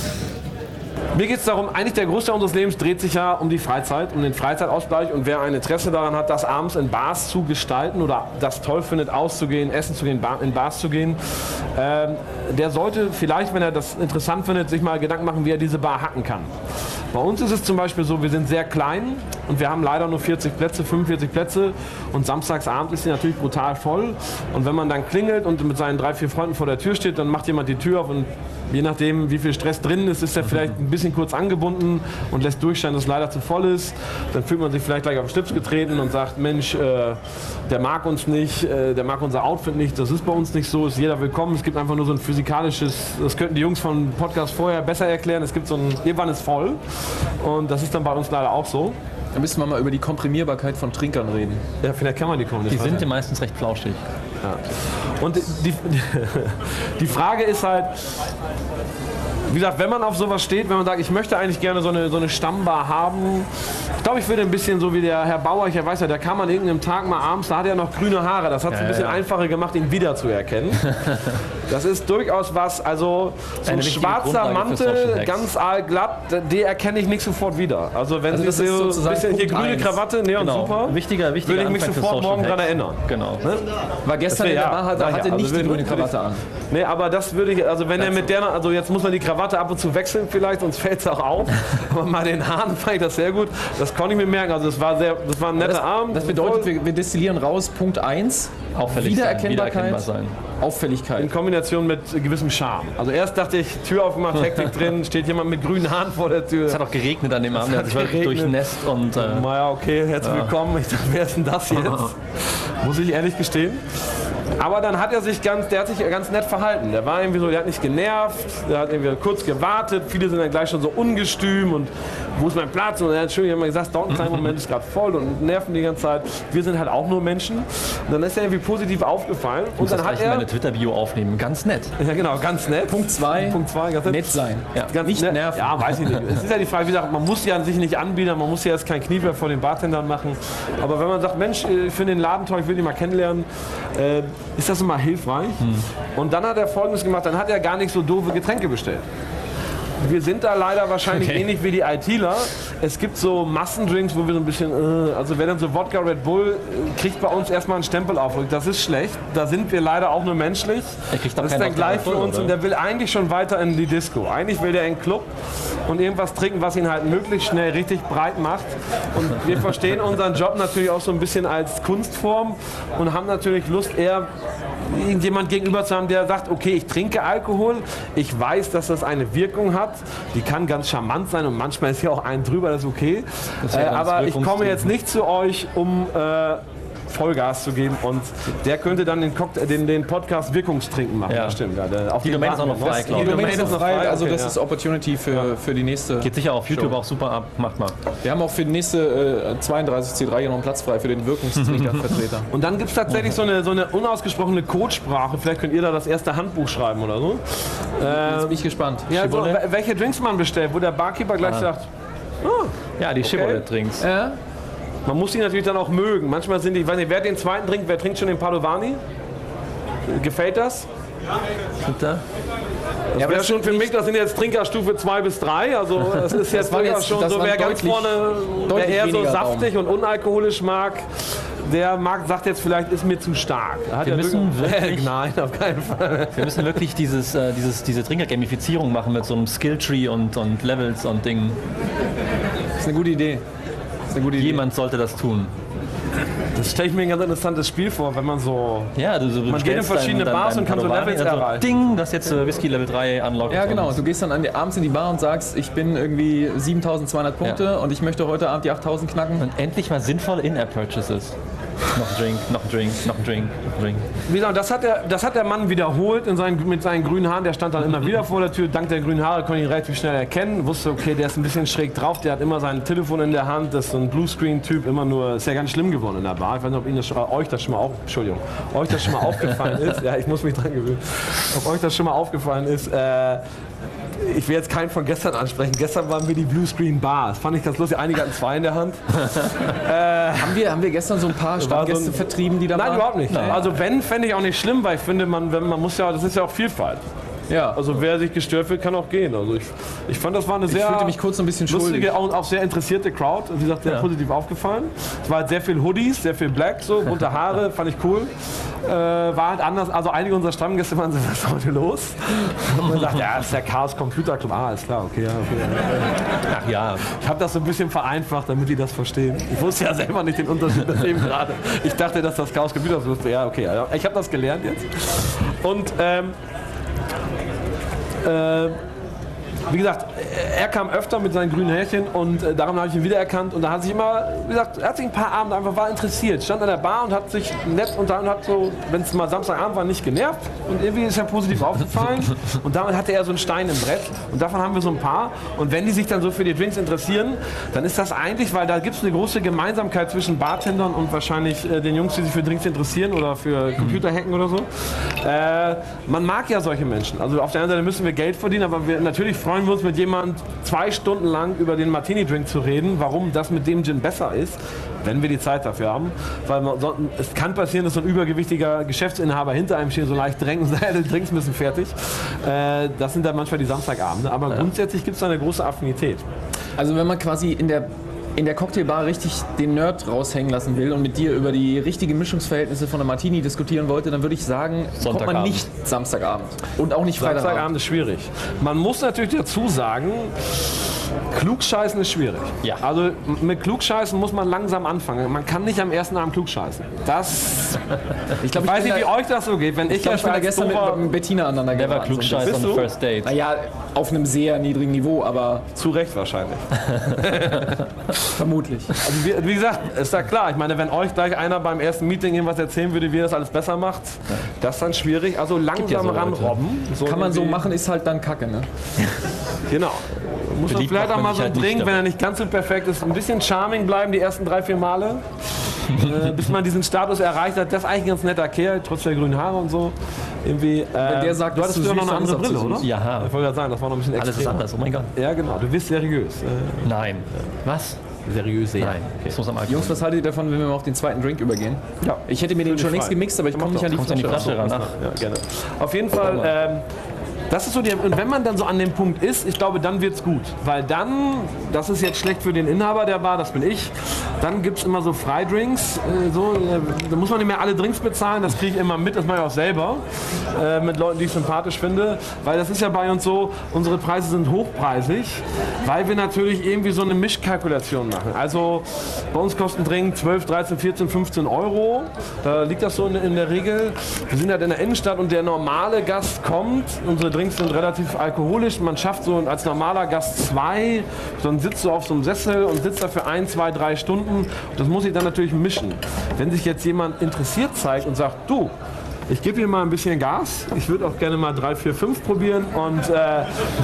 [SPEAKER 1] mir geht es darum, eigentlich der Großteil unseres Lebens dreht sich ja um die Freizeit, um den Freizeitausgleich. Und wer ein Interesse daran hat, das abends in Bars zu gestalten oder das toll findet, auszugehen, essen zu gehen, in Bars zu gehen, äh, der sollte vielleicht, wenn er das interessant findet, sich mal Gedanken machen, wie er diese Bar hacken kann. Bei uns ist es zum Beispiel so, wir sind sehr klein. und wir haben leider nur vierzig Plätze, fünfundvierzig Plätze und samstagsabend ist sie natürlich brutal voll und wenn man dann klingelt und mit seinen drei, vier Freunden vor der Tür steht, dann macht jemand die Tür auf und je nachdem, wie viel Stress drin ist, ist er vielleicht ein bisschen kurz angebunden und lässt durchscheinen, dass es leider zu voll ist. Dann fühlt man sich vielleicht gleich auf den Schlips getreten und sagt, Mensch, äh, der mag uns nicht, äh, der mag unser Outfit nicht, das ist bei uns nicht so, ist jeder willkommen. Es gibt einfach nur so ein physikalisches, das könnten die Jungs von Podcast vorher besser erklären, es gibt so ein, irgendwann ist voll und das ist dann bei uns leider auch so.
[SPEAKER 2] Da müssen wir mal über die Komprimierbarkeit von Trinkern reden.
[SPEAKER 1] Ja, vielleicht kann man die kommen.
[SPEAKER 3] Die sind ja meistens recht flauschig.
[SPEAKER 1] Ja. Und die, die, die Frage ist halt, wie gesagt, wenn man auf sowas steht, wenn man sagt, ich möchte eigentlich gerne so eine, so eine Stammbar haben, ich glaube, ich würde ein bisschen so wie der Herr Bauer, ich weiß ja, der kam an irgendeinem Tag mal abends, da hat er noch grüne Haare, das hat es
[SPEAKER 3] Ja,
[SPEAKER 1] ein bisschen
[SPEAKER 3] ja.
[SPEAKER 1] einfacher gemacht, ihn wiederzuerkennen. Das ist durchaus was, also so ein
[SPEAKER 3] Eine wichtige
[SPEAKER 1] schwarzer
[SPEAKER 3] Grundlage für
[SPEAKER 1] Mantel,
[SPEAKER 3] Social Hacks.
[SPEAKER 1] ganz aalglatt, den erkenne ich nicht sofort wieder. Also wenn
[SPEAKER 2] Also
[SPEAKER 1] Sie
[SPEAKER 2] das ist
[SPEAKER 1] so ein
[SPEAKER 2] sozusagen
[SPEAKER 1] bisschen hier
[SPEAKER 2] Punkt
[SPEAKER 1] grüne
[SPEAKER 2] eins.
[SPEAKER 1] Krawatte, Neon
[SPEAKER 3] Genau.
[SPEAKER 1] super,
[SPEAKER 3] Wichtiger, wichtiger
[SPEAKER 1] würde ich mich
[SPEAKER 3] Anfang für
[SPEAKER 1] sofort
[SPEAKER 3] Social
[SPEAKER 1] morgen daran
[SPEAKER 3] Hacks.
[SPEAKER 1] erinnern.
[SPEAKER 3] Genau.
[SPEAKER 1] Ne?
[SPEAKER 2] War gestern
[SPEAKER 1] Das wär-
[SPEAKER 2] in der
[SPEAKER 1] ja,
[SPEAKER 2] Bar, hatte,
[SPEAKER 1] sag ich
[SPEAKER 2] hatte
[SPEAKER 1] ja.
[SPEAKER 2] nicht
[SPEAKER 1] Also
[SPEAKER 2] die
[SPEAKER 1] würde-
[SPEAKER 2] grüne Krawatte an.
[SPEAKER 1] Nee, aber das würde ich, also wenn er mit der, also jetzt muss man die Krawatte ab und zu wechseln vielleicht, sonst fällt es auch auf. Aber bei den Haaren fand ich das sehr gut. Das konnte ich mir merken. Also das war sehr, das war ein netter
[SPEAKER 2] Das,
[SPEAKER 1] Abend.
[SPEAKER 2] das bedeutet, wir, wir destillieren raus, Punkt eins,
[SPEAKER 3] Auffällig
[SPEAKER 2] Wiedererkennbarkeit,
[SPEAKER 3] sein, wiedererkennbar sein.
[SPEAKER 2] Auffälligkeit.
[SPEAKER 1] in Kombination mit gewissem Charme. Also erst dachte ich, Tür aufgemacht, Hektik drin, steht jemand mit grünen Haaren vor der Tür.
[SPEAKER 3] Es hat auch geregnet an dem Abend, er hat sich wirklich
[SPEAKER 1] geregnet.
[SPEAKER 3] durchnässt und äh,
[SPEAKER 1] Naja, okay, herzlich willkommen. Ich dachte, wer ist denn das jetzt? Muss ich ehrlich gestehen. Aber dann hat er sich ganz, der hat sich ganz nett verhalten. Der war irgendwie so, der hat nicht genervt, der hat irgendwie kurz gewartet. Viele sind dann gleich schon so ungestüm und wo ist mein Platz? Und er hat schön immer gesagt, dauert einen kleinen Moment, ist gerade voll und nerven die ganze Zeit. Wir sind halt auch nur Menschen. Und dann ist er irgendwie positiv aufgefallen. Und
[SPEAKER 3] muss das
[SPEAKER 1] dann hat
[SPEAKER 3] gleich in
[SPEAKER 1] er,
[SPEAKER 3] meine Twitter-Bio aufnehmen. Ganz nett.
[SPEAKER 1] ja genau, ganz nett.
[SPEAKER 2] Punkt zwei,
[SPEAKER 1] Punkt zwei, ganz nett.
[SPEAKER 2] nett sein.
[SPEAKER 3] Ja.
[SPEAKER 1] Ganz
[SPEAKER 2] Nicht
[SPEAKER 1] nett.
[SPEAKER 2] nerven.
[SPEAKER 1] Ja, weiß ich nicht. Es ist ja die Frage, wie gesagt, man muss ja sich nicht anbieten, man muss ja jetzt kein Kniewerk vor den Bartendern machen. Aber wenn man sagt, Mensch, ich finde den Laden toll, ich will ihn mal kennenlernen, äh, ist das immer hilfreich.
[SPEAKER 3] Hm.
[SPEAKER 1] Und dann hat er Folgendes gemacht, dann hat er gar nicht so doofe Getränke bestellt. Wir sind da leider wahrscheinlich
[SPEAKER 3] Okay.
[SPEAKER 1] ähnlich wie die ITler. Es gibt so Massendrinks, wo wir so ein bisschen, äh, also wer dann so Wodka Red Bull, äh, kriegt bei uns erstmal einen Stempel aufgerückt. Das ist schlecht. Da sind wir leider auch nur menschlich.
[SPEAKER 3] Er kriegt doch
[SPEAKER 1] Das ist
[SPEAKER 3] keinen
[SPEAKER 1] dann gleich
[SPEAKER 3] Wodka
[SPEAKER 1] für
[SPEAKER 3] Red
[SPEAKER 1] uns
[SPEAKER 3] Bull,
[SPEAKER 1] und der will eigentlich schon weiter in die Disco. Eigentlich will der in den Club und irgendwas trinken, was ihn halt möglichst schnell richtig breit macht. Und wir verstehen unseren Job natürlich auch so ein bisschen als Kunstform und haben natürlich Lust, eher irgendjemand gegenüber zu haben, der sagt, okay, ich trinke Alkohol, ich weiß, dass das eine Wirkung hat, die kann ganz charmant sein und manchmal ist hier auch ein drüber, das ist okay.
[SPEAKER 3] ist ja
[SPEAKER 1] Äh,
[SPEAKER 3] ganz
[SPEAKER 1] aber ich komme
[SPEAKER 3] wirkungsvoll.
[SPEAKER 1] jetzt nicht zu euch, um äh, Vollgas zu geben und der könnte dann den, Cocktail, den, den Podcast Wirkungstrinken machen.
[SPEAKER 3] Ja.
[SPEAKER 1] Das stimmt. Ja, der, auf
[SPEAKER 3] Die
[SPEAKER 1] den
[SPEAKER 3] Domain ist auch
[SPEAKER 1] warten
[SPEAKER 3] noch
[SPEAKER 1] wir
[SPEAKER 3] frei,
[SPEAKER 1] noch.
[SPEAKER 3] glaub
[SPEAKER 2] Die
[SPEAKER 3] ich.
[SPEAKER 2] Domain ist noch frei, also
[SPEAKER 1] okay,
[SPEAKER 2] das
[SPEAKER 1] ja.
[SPEAKER 2] ist Opportunity für, für die nächste.
[SPEAKER 3] Geht sicher auf YouTube
[SPEAKER 2] Show.
[SPEAKER 3] auch super ab. Macht mal.
[SPEAKER 2] Wir haben auch für die nächste äh, zweiunddreißig C drei hier noch einen Platz frei für den Wirkungsträgervertreter.
[SPEAKER 1] Und dann gibt es tatsächlich so eine, so eine unausgesprochene Codesprache. Vielleicht könnt ihr da das erste Handbuch schreiben oder so.
[SPEAKER 2] Jetzt bin ich gespannt.
[SPEAKER 1] Ja, so,
[SPEAKER 3] Schibolle?
[SPEAKER 1] wel- welche Drinks man bestellt, wo der Barkeeper gleich sagt,
[SPEAKER 3] Ja, die Shibboleth-Drinks.
[SPEAKER 2] Äh?
[SPEAKER 1] man muss die natürlich dann auch mögen. Manchmal sind die, ich weiß nicht, wer den zweiten trinkt, wer trinkt schon den Padovani? Gefällt das?
[SPEAKER 3] Bitte?
[SPEAKER 1] Das
[SPEAKER 2] aber
[SPEAKER 1] wäre
[SPEAKER 2] das
[SPEAKER 1] schon
[SPEAKER 2] sind
[SPEAKER 1] für mich,
[SPEAKER 2] nicht-
[SPEAKER 1] das sind jetzt Trinkerstufe zwei bis drei. Also das ist jetzt
[SPEAKER 2] waren
[SPEAKER 1] durchaus
[SPEAKER 2] jetzt-
[SPEAKER 1] schon
[SPEAKER 2] das
[SPEAKER 1] so,
[SPEAKER 2] waren
[SPEAKER 1] wer ganz
[SPEAKER 2] deutlich-
[SPEAKER 1] vorne, wer
[SPEAKER 2] deutlich
[SPEAKER 1] eher so
[SPEAKER 2] weniger
[SPEAKER 1] saftig und unalkoholisch mag, der mag, sagt jetzt vielleicht, ist mir zu stark. Da hat
[SPEAKER 3] Wir
[SPEAKER 1] er
[SPEAKER 3] müssen wirklich-
[SPEAKER 1] Nein, auf keinen Fall.
[SPEAKER 3] Wir müssen wirklich dieses, äh, dieses, diese Trinker-Gamifizierung machen mit so einem Skilltree und, und Levels und Dingen.
[SPEAKER 2] Das ist eine gute Idee. Das ist eine gute Idee.
[SPEAKER 3] Jemand sollte das tun.
[SPEAKER 1] Das stelle ich mir ein ganz interessantes Spiel vor, wenn man so...
[SPEAKER 3] Ja, du, du
[SPEAKER 1] Man geht in
[SPEAKER 3] bestellst
[SPEAKER 1] verschiedene
[SPEAKER 3] dein- dein-
[SPEAKER 1] Bars
[SPEAKER 3] dein
[SPEAKER 1] und kann so
[SPEAKER 3] Padovani,
[SPEAKER 1] Levels
[SPEAKER 3] also
[SPEAKER 1] erreichen.
[SPEAKER 3] Ding, das ist jetzt äh, Whisky Level drei unlocked.
[SPEAKER 2] Ja, genau.
[SPEAKER 3] Und
[SPEAKER 2] Du gehst dann an die, abends in die Bar und sagst, ich bin irgendwie siebentausendzweihundert Punkte
[SPEAKER 3] Ja.
[SPEAKER 2] und ich möchte heute Abend die achttausend knacken.
[SPEAKER 3] Und endlich mal sinnvolle In-App-Purchases. Noch ein Drink, noch ein Drink, noch ein Drink, noch ein Drink.
[SPEAKER 1] Wie gesagt, das hat der, das hat der Mann wiederholt in seinen, mit seinen grünen Haaren. Der stand dann immer wieder vor der Tür. Dank der grünen Haare konnte ich ihn relativ schnell erkennen. Wusste, okay, der ist ein bisschen schräg drauf. Der hat immer sein Telefon in der Hand. Das ist so ein Bluescreen-Typ. Immer nur, ist ja ganz schlimm geworden in der Bar. Ich weiß nicht, ob Ihnen das, schon- euch das schon mal auf, Entschuldigung, euch das schon mal aufgefallen ist. Ja, ich muss mich dran gewöhnen. Ob euch das schon mal aufgefallen ist. Äh, ich will jetzt keinen von gestern ansprechen. Gestern waren wir die Bluescreen Bar. Das fand ich ganz lustig. Einige hatten zwei in der Hand.
[SPEAKER 2] Haben wir, haben wir gestern so ein paar
[SPEAKER 1] war so
[SPEAKER 2] Stammgäste
[SPEAKER 1] ein-
[SPEAKER 2] vertrieben, die da
[SPEAKER 1] Nein,
[SPEAKER 2] waren?
[SPEAKER 1] überhaupt nicht. Also wenn, fände ich auch nicht schlimm, weil ich finde, man, wenn, man muss ja, das ist ja auch Vielfalt.
[SPEAKER 2] Ja.
[SPEAKER 1] Also wer sich gestört wird, kann auch gehen. Also ich, ich fand, das war eine sehr
[SPEAKER 2] Ich fühlte mich kurz so ein bisschen
[SPEAKER 1] lustige
[SPEAKER 2] schuldig.
[SPEAKER 1] und auch sehr interessierte Crowd. Wie gesagt, sehr
[SPEAKER 3] Ja.
[SPEAKER 1] positiv aufgefallen. Es war halt sehr viel Hoodies, sehr viel Black, so bunte Haare, fand ich cool. Äh, war halt anders, also einige unserer Stammgäste waren so, was ist heute los? Und man sagt, ja, das ist der Chaos Computer Club. Ah, ist klar, okay. Ja, okay.
[SPEAKER 3] Ach ja,
[SPEAKER 1] Ich habe das so ein bisschen vereinfacht, damit die das verstehen. Ich wusste ja selber nicht den Unterschied das eben gerade. Ich dachte, dass das Chaos Computer Club ist. Ja, okay. Ja, ich habe das gelernt jetzt. Und ähm, äh, wie gesagt, er kam öfter mit seinen grünen Härchen und äh, daran habe ich ihn wiedererkannt. Und da hat sich immer, wie gesagt, er hat sich ein paar Abende einfach war interessiert. Stand an der Bar und hat sich nett unterhalten und hat so, wenn es mal Samstagabend war, nicht genervt. Und irgendwie ist er positiv aufgefallen. Und damit hatte er so einen Stein im Brett. Und davon haben wir so ein paar. Und wenn die sich dann so für die Drinks interessieren, dann ist das eigentlich, weil da gibt es eine große Gemeinsamkeit zwischen Bartendern und wahrscheinlich äh, den Jungs, die sich für Drinks interessieren oder für Computerhacken oder so. Äh, man mag ja solche Menschen. Also auf der einen Seite müssen wir Geld verdienen, aber wir natürlich freuen wir uns mit jemandem zwei Stunden lang über den Martini-Drink zu reden, warum das mit dem Gin besser ist, wenn wir die Zeit dafür haben. Weil man, so, es kann passieren, dass so ein übergewichtiger Geschäftsinhaber hinter einem steht, so leicht drängen und sagt, die Drinks müssen fertig. Äh, das sind dann manchmal die Samstagabende, aber ja. Grundsätzlich gibt es da eine große Affinität.
[SPEAKER 2] Also wenn man quasi in der in der Cocktailbar richtig den Nerd raushängen lassen will und mit dir über die richtigen Mischungsverhältnisse von der Martini diskutieren wollte, dann würde ich sagen, kommt man nicht Samstagabend und auch nicht Freitagabend.
[SPEAKER 1] Samstagabend ist schwierig. Man muss natürlich dazu sagen, Klugscheißen ist schwierig.
[SPEAKER 3] Ja.
[SPEAKER 1] Also mit Klugscheißen muss man langsam anfangen. Man kann nicht am ersten Abend klugscheißen. Das, ich, glaub, ich, ich weiß nicht, wie euch das so geht. Wenn ich,
[SPEAKER 2] ich, glaub, ich bin da gestern mit, mit Bettina aneinander
[SPEAKER 3] der war
[SPEAKER 2] geraten.
[SPEAKER 3] Klugscheiß on the first date.
[SPEAKER 2] Naja, auf einem sehr niedrigen Niveau, aber
[SPEAKER 1] zu Recht wahrscheinlich.
[SPEAKER 2] Vermutlich.
[SPEAKER 1] Also wie, wie gesagt, ist ja klar. Ich meine, wenn euch gleich einer beim ersten Meeting irgendwas erzählen würde, wie er das alles besser macht, das ist dann schwierig. Also langsam
[SPEAKER 3] ja so
[SPEAKER 1] ranrobben. So
[SPEAKER 2] kann man so machen, ist halt dann Kacke, ne?
[SPEAKER 1] Genau. Muss man
[SPEAKER 3] Beliebt
[SPEAKER 1] vielleicht
[SPEAKER 3] macht
[SPEAKER 1] auch
[SPEAKER 3] man
[SPEAKER 1] mal
[SPEAKER 3] sich
[SPEAKER 1] so
[SPEAKER 3] halt
[SPEAKER 1] trinken,
[SPEAKER 3] nicht
[SPEAKER 1] wenn er nicht ganz so perfekt ist. Ein bisschen charming bleiben die ersten drei, vier Male. äh, bis man diesen Status erreicht hat. Das ist eigentlich ein ganz netter Kerl, trotz der grünen Haare und so. Irgendwie, äh,
[SPEAKER 2] Wenn der sagt,
[SPEAKER 1] du hattest früher noch eine andere Brille, oder?
[SPEAKER 3] Ja.
[SPEAKER 1] Ich wollte gerade sagen, das war noch ein bisschen extrem.
[SPEAKER 3] Alles ist anders, oh mein Gott.
[SPEAKER 1] Ja, genau. Du bist seriös. Äh,
[SPEAKER 3] Nein. Was?
[SPEAKER 1] seriös sehen.
[SPEAKER 3] Nein. Okay. Das muss am Alkohol.
[SPEAKER 2] Jungs, was haltet ihr davon, wenn wir mal auf den zweiten Drink übergehen?
[SPEAKER 1] Ja.
[SPEAKER 2] Ich hätte mir den schon längst gemixt, aber ich komme nicht an die
[SPEAKER 3] Kommt an die
[SPEAKER 2] Flasche.
[SPEAKER 3] Flasche ran. Ach.
[SPEAKER 1] Ja, gerne. Auf jeden Fall, ähm, das ist so die, und wenn man dann so an dem Punkt ist, ich glaube, dann wird's gut. Weil dann, das ist jetzt schlecht für den Inhaber der Bar, das bin ich, dann gibt es immer so Freidrinks, äh, so, äh, da muss man nicht mehr alle Drinks bezahlen, das kriege ich immer mit, das mache ich auch selber, äh, mit Leuten, die ich sympathisch finde, weil das ist ja bei uns so, unsere Preise sind hochpreisig, weil wir natürlich irgendwie so eine Mischkalkulation machen. Also bei uns kostet ein Drink zwölf, dreizehn, vierzehn, fünfzehn Euro, da liegt das so in, in der Regel. Wir sind halt in der Innenstadt und der normale Gast kommt, unsere Drinks sind relativ alkoholisch, man schafft so als normaler Gast zwei, dann sitzt du auf so einem Sessel und sitzt da für ein, zwei, drei Stunden. Das muss ich dann natürlich mischen. Wenn sich jetzt jemand interessiert zeigt und sagt, du, ich gebe hier mal ein bisschen Gas, ich würde auch gerne mal drei, vier, fünf probieren und äh,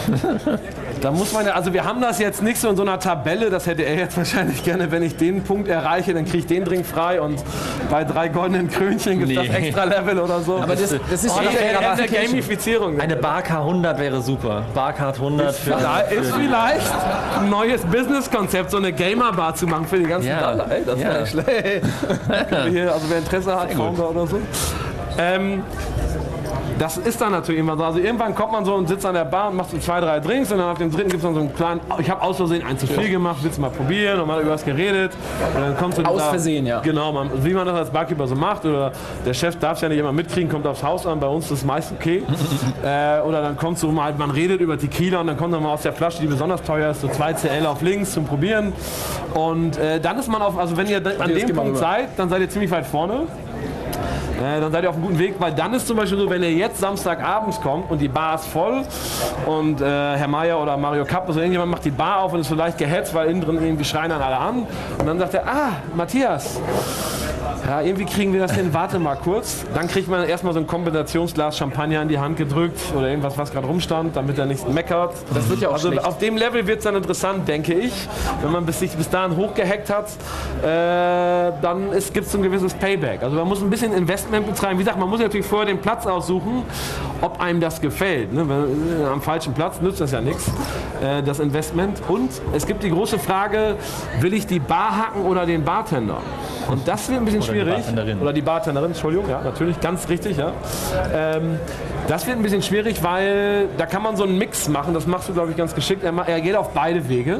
[SPEAKER 1] da muss man ja, also wir haben das jetzt nicht so in so einer Tabelle, das hätte er jetzt wahrscheinlich gerne, wenn ich den Punkt erreiche, dann kriege ich den Drink frei und bei drei goldenen Krönchen gibt es
[SPEAKER 3] Nee.
[SPEAKER 1] das extra Level oder so.
[SPEAKER 2] Aber das, das ist
[SPEAKER 1] oh, das
[SPEAKER 2] eher
[SPEAKER 1] wäre eine
[SPEAKER 2] Gamification.
[SPEAKER 1] Gamifizierung.
[SPEAKER 3] Eine Barcard hundert wäre super. Barcard hundert für...
[SPEAKER 1] Da ist vielleicht ein neues Businesskonzept, so eine Gamer-Bar zu machen für die ganzen
[SPEAKER 3] Ja.
[SPEAKER 1] Dollar. Ey, das
[SPEAKER 3] Ja.
[SPEAKER 1] wäre nicht schlecht. Können wir hier, also wer Interesse hat, Founder oder so. Ähm, das ist dann natürlich immer so. Also irgendwann kommt man so und sitzt an der Bar und macht so zwei, drei Drinks und dann auf dem dritten gibt es dann so einen kleinen, ich habe aus Versehen eins zu viel gemacht, willst du mal probieren und mal über was geredet. Und dann kommt so
[SPEAKER 2] Aus
[SPEAKER 1] dieser-
[SPEAKER 2] Versehen, ja.
[SPEAKER 1] Genau, man, wie man das als Barkeeper so macht. Oder der Chef darf es ja nicht immer mitkriegen, kommt aufs Haus an, bei uns ist das meist okay. äh, oder dann kommt so mal, man redet über Tequila und dann kommt dann mal aus der Flasche, die besonders teuer ist, so zwei C L auf links zum Probieren. Und äh, dann ist man auf, also wenn ihr an
[SPEAKER 2] das
[SPEAKER 1] dem
[SPEAKER 2] geht mal
[SPEAKER 1] Punkt
[SPEAKER 2] rüber.
[SPEAKER 1] seid, dann seid ihr ziemlich weit vorne. Äh, dann seid ihr auf einem guten Weg, weil dann ist zum Beispiel so, wenn ihr jetzt Samstagabends kommt und die Bar ist voll und äh, Herr Meier oder Mario Kapp, also irgendjemand macht die Bar auf und ist so leicht gehetzt, weil innen drin irgendwie schreien dann alle an und dann sagt er, ah, Matthias, ja, irgendwie kriegen wir das hin, warte mal kurz. Dann kriegt man erstmal so ein Kombinationsglas Champagner in die Hand gedrückt oder irgendwas, was gerade rumstand, damit er nicht meckert.
[SPEAKER 2] Das wird ja auch
[SPEAKER 1] Also
[SPEAKER 2] schlecht.
[SPEAKER 1] auf dem Level wird es dann interessant, denke ich. Wenn man bis, sich bis dahin hochgehackt hat, äh, dann gibt es so ein gewisses Payback. Also man muss ein bisschen Investment betreiben. Wie gesagt, man muss natürlich vorher den Platz aussuchen, ob einem das gefällt. Ne? Wenn, äh, am falschen Platz nützt das ja nichts, äh, das Investment. Und es gibt die große Frage, will ich die Bar hacken oder den Bartender? Und das wird ein bisschen
[SPEAKER 3] Oder die
[SPEAKER 1] schwierig.
[SPEAKER 3] Bartenderin.
[SPEAKER 1] Oder die Bartenderin, Entschuldigung, ja, natürlich, ganz richtig, ja. Ähm, das wird ein bisschen schwierig, weil da kann man so einen Mix machen, das machst du, glaube ich, ganz geschickt. Er, ma- er geht auf beide Wege.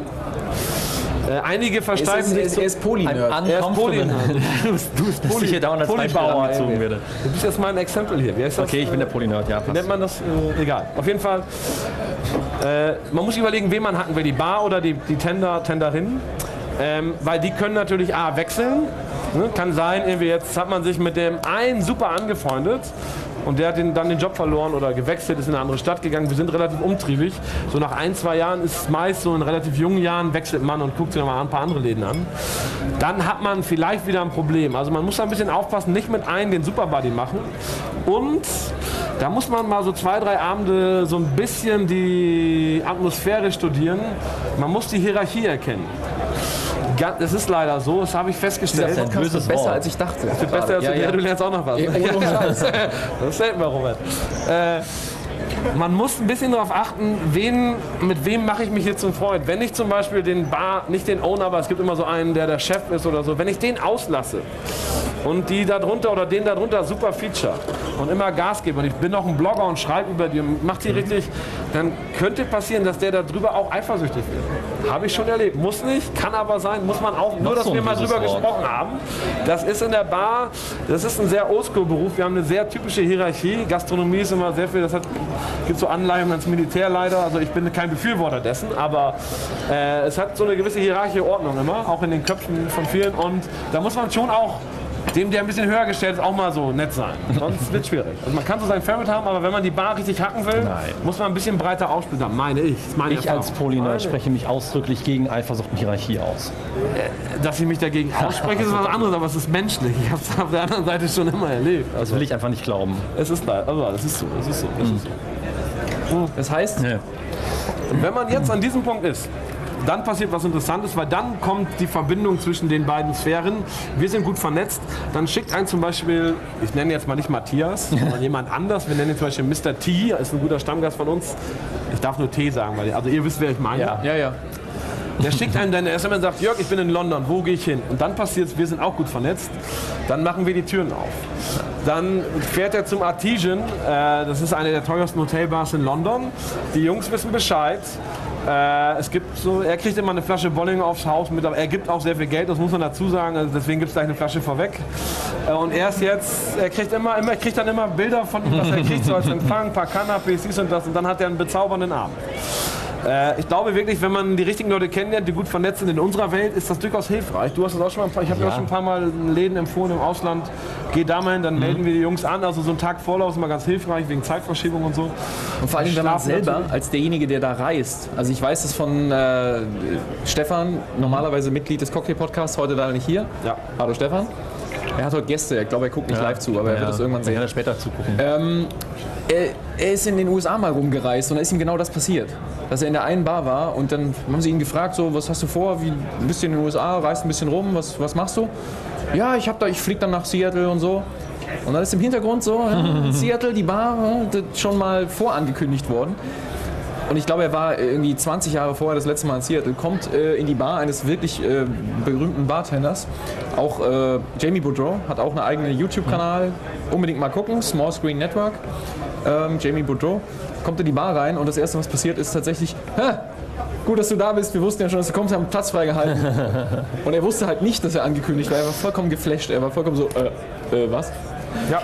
[SPEAKER 1] Äh, einige versteifen
[SPEAKER 2] Er
[SPEAKER 1] sich
[SPEAKER 2] ist,
[SPEAKER 1] zu-
[SPEAKER 2] er ist Poly-Nerd.
[SPEAKER 1] er ist Poly. Du bist, du bist
[SPEAKER 3] Dass
[SPEAKER 1] Poly,
[SPEAKER 3] ich hier dauernd als Beispiel
[SPEAKER 1] Polybauer.
[SPEAKER 3] angezogen
[SPEAKER 1] irgendwie.
[SPEAKER 3] werde.
[SPEAKER 1] Du bist jetzt mal ein Exempel hier. Wie heißt das?
[SPEAKER 3] Okay, ich bin der Polynerd, ja.
[SPEAKER 1] Wie nennt man das? Äh, egal. Auf jeden Fall, äh, man muss überlegen, wen man hacken will. Die Bar oder die, die Tender, Tenderin. Ähm, weil die können natürlich A, wechseln. Ne? Kann sein, irgendwie jetzt hat man sich mit dem einen super angefreundet. Und der hat den, dann den Job verloren oder gewechselt, ist in eine andere Stadt gegangen. Wir sind relativ umtriebig. So nach ein, zwei Jahren ist es meist so in relativ jungen Jahren wechselt man und guckt sich mal ein paar andere Läden an. Dann hat man vielleicht wieder ein Problem. Also man muss da ein bisschen aufpassen, nicht mit einem den Superbuddy machen. Und da muss man mal so zwei, drei Abende so ein bisschen die Atmosphäre studieren. Man muss die Hierarchie erkennen. Ga- Das ist leider so, das habe ich festgestellt.
[SPEAKER 3] Das ist ein
[SPEAKER 2] Das
[SPEAKER 3] böses
[SPEAKER 2] ist besser,
[SPEAKER 3] Wort.
[SPEAKER 2] als ich dachte.
[SPEAKER 1] Das wird besser als
[SPEAKER 2] ja,
[SPEAKER 1] du,
[SPEAKER 2] ja.
[SPEAKER 1] du lernst auch noch was.
[SPEAKER 2] Ja, ohne Scheiß.
[SPEAKER 1] Das ist selten mal, Robert. Äh, man muss ein bisschen darauf achten, wen, mit wem mache ich mich jetzt zum Freund. Wenn ich zum Beispiel den Bar, nicht den Owner, aber es gibt immer so einen, der der Chef ist oder so, wenn ich den auslasse und die da drunter oder den da drunter super Feature und immer Gas gebe und ich bin noch ein Blogger und schreibe über die und mache die richtig, dann könnte passieren, dass der da drüber auch eifersüchtig wird. Habe ich schon erlebt. Muss nicht, kann aber sein, muss man auch. Nur, dass
[SPEAKER 3] so ein
[SPEAKER 1] wir mal
[SPEAKER 3] böses
[SPEAKER 1] drüber
[SPEAKER 3] Wort.
[SPEAKER 1] gesprochen haben. Das ist in der Bar, das ist ein sehr Oldschool-Beruf. Wir haben eine sehr typische Hierarchie. Gastronomie ist immer sehr viel, das hat, gibt so Anleihungen ans Militär leider. Also ich bin kein Befürworter dessen, aber äh, es hat so eine gewisse hierarchische Ordnung immer, auch in den Köpfen von vielen. Und da muss man schon auch dem, der ein bisschen höher gestellt ist, auch mal so nett sein. Sonst wird es schwierig. Also man kann so sein Favorite haben, aber wenn man die Bar richtig hacken will,
[SPEAKER 3] Nein.
[SPEAKER 1] muss man ein bisschen breiter aufspielen. meine ich. Das ist meine
[SPEAKER 3] Ich
[SPEAKER 1] Erfahrung.
[SPEAKER 3] als Polynerd
[SPEAKER 1] Meine-
[SPEAKER 3] spreche mich ausdrücklich gegen Eifersucht und Hierarchie aus.
[SPEAKER 1] Dass ich mich dagegen ausspreche, ist was anderes, aber es ist menschlich. Ich habe es auf der anderen Seite schon immer erlebt.
[SPEAKER 3] Das will ich einfach nicht glauben.
[SPEAKER 1] Es ist leider, also das ist so, es ist so, es ist so.
[SPEAKER 2] Das heißt,
[SPEAKER 3] Ja.
[SPEAKER 1] Und wenn man jetzt an diesem Punkt ist, dann passiert was Interessantes, weil dann kommt die Verbindung zwischen den beiden Sphären. Wir sind gut vernetzt. Dann schickt einen zum Beispiel, ich nenne jetzt mal nicht Matthias, sondern jemand anders. Wir nennen ihn zum Beispiel Mister T, ist ein guter Stammgast von uns. Ich darf nur T sagen, weil also ihr wisst, wer ich meine.
[SPEAKER 3] Ja.
[SPEAKER 2] ja, ja.
[SPEAKER 1] Der schickt einem dann eine S M S und sagt, Jörg, ich bin in London, wo gehe ich hin? Und dann passiert es, wir sind auch gut vernetzt. Dann machen wir die Türen auf. Dann fährt er zum Artesian, äh, das ist eine der teuersten Hotelbars in London. Die Jungs wissen Bescheid. Äh, es gibt so, er kriegt immer eine Flasche Bolling aufs Haus mit, aber er gibt auch sehr viel Geld, das muss man dazu sagen, also deswegen gibt es gleich eine Flasche vorweg. Äh, und er ist jetzt, er kriegt immer, immer, er kriegt dann immer Bilder von ihm, was er kriegt, so als Empfang, ein paar Canapés, dies und das, und dann hat er einen bezaubernden Abend. Äh, ich glaube wirklich, wenn man die richtigen Leute kennenlernt, die gut vernetzt sind in unserer Welt, ist das durchaus hilfreich. Du hast das auch schon mal, ein paar- ich habe ja. auch schon ein paar Mal Läden empfohlen im Ausland. Geh da mal hin, dann melden wir die Jungs an. Also so ein Tag Vorlauf ist immer ganz hilfreich, wegen Zeitverschiebung und so.
[SPEAKER 2] Und vor allem, wenn man
[SPEAKER 1] Schlafen
[SPEAKER 2] selber
[SPEAKER 1] natürlich.
[SPEAKER 2] als derjenige, der da reist, also ich weiß es von äh, Stefan, normalerweise Mitglied des Cocktail-Podcasts, heute leider nicht hier.
[SPEAKER 1] Ja.
[SPEAKER 2] Hallo Stefan. Er hat heute Gäste, ich glaube, er guckt nicht live zu, aber er wird es irgendwann
[SPEAKER 3] Man
[SPEAKER 2] sehen.
[SPEAKER 3] kann ja später zugucken.
[SPEAKER 2] Ähm, er, er ist in den U S A mal rumgereist und da ist ihm genau das passiert. Dass er in der einen Bar war und dann haben sie ihn gefragt, so, was hast du vor, wie, bist du in den U S A, reist ein bisschen rum, was, was machst du? Ja, ich, hab da, ich fliege dann nach Seattle und so. Und dann ist im Hintergrund so, ja, Seattle, die Bar, ja, das schon mal vorangekündigt worden. Und ich glaube, er war irgendwie zwanzig Jahre vorher das letzte Mal in Seattle, kommt äh, in die Bar eines wirklich äh, berühmten Bartenders. Auch äh, Jamie Boudreau hat auch einen eigenen YouTube-Kanal. Unbedingt mal gucken, Small Screen Network. Ähm, Jamie Boudreau kommt in die Bar rein und das Erste, was passiert, ist tatsächlich, "Ha, gut, dass du da bist, wir wussten ja schon, dass du kommst, wir haben Platz freigehalten." Und er wusste halt nicht, dass er angekündigt war, er war vollkommen geflasht, er war vollkommen so, äh, äh was?
[SPEAKER 1] Ja.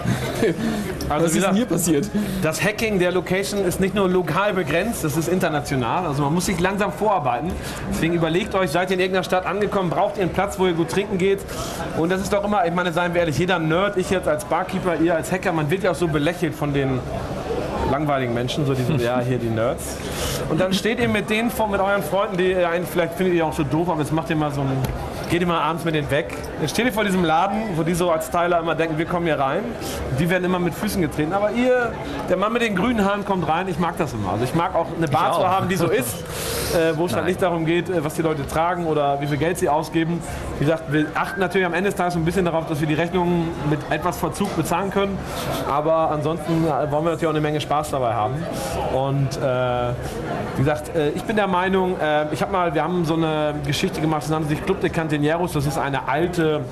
[SPEAKER 1] Also
[SPEAKER 2] Was
[SPEAKER 1] wie
[SPEAKER 2] ist denn
[SPEAKER 1] gesagt,
[SPEAKER 2] hier passiert?
[SPEAKER 1] das Hacking der Location ist nicht nur lokal begrenzt, das ist international. Also man muss sich langsam vorarbeiten. Deswegen überlegt euch, seid ihr in irgendeiner Stadt angekommen, braucht ihr einen Platz, wo ihr gut trinken geht. Und das ist doch immer, ich meine, seien wir ehrlich, jeder Nerd, ich jetzt als Barkeeper, ihr als Hacker, man wird ja auch so belächelt von den langweiligen Menschen, so diese, ja, hier die Nerds. Und dann steht ihr mit denen vor, mit euren Freunden, die ihr einen, vielleicht findet ihr auch so doof, aber jetzt macht ihr mal so ein, geht ihr mal abends mit denen weg. Dann steht ihr vor diesem Laden, wo die so als Styler immer denken, wir kommen hier rein. Die werden immer mit Füßen getreten. Aber ihr, der Mann mit den grünen Haaren kommt rein, ich mag das immer. Also ich mag auch eine Bar zu haben, die so ist, äh, wo es halt nicht darum geht, äh, was die Leute tragen oder wie viel Geld sie ausgeben. Wie gesagt, wir achten natürlich am Ende des Tages so ein bisschen darauf, dass wir die Rechnungen mit etwas Verzug bezahlen können. Aber ansonsten äh, wollen wir natürlich auch eine Menge Spaß dabei haben. Und äh, wie gesagt, äh, ich bin der Meinung, äh, ich habe mal, wir haben so eine Geschichte gemacht, das nannte sich Club de Cantineros. Das ist eine alte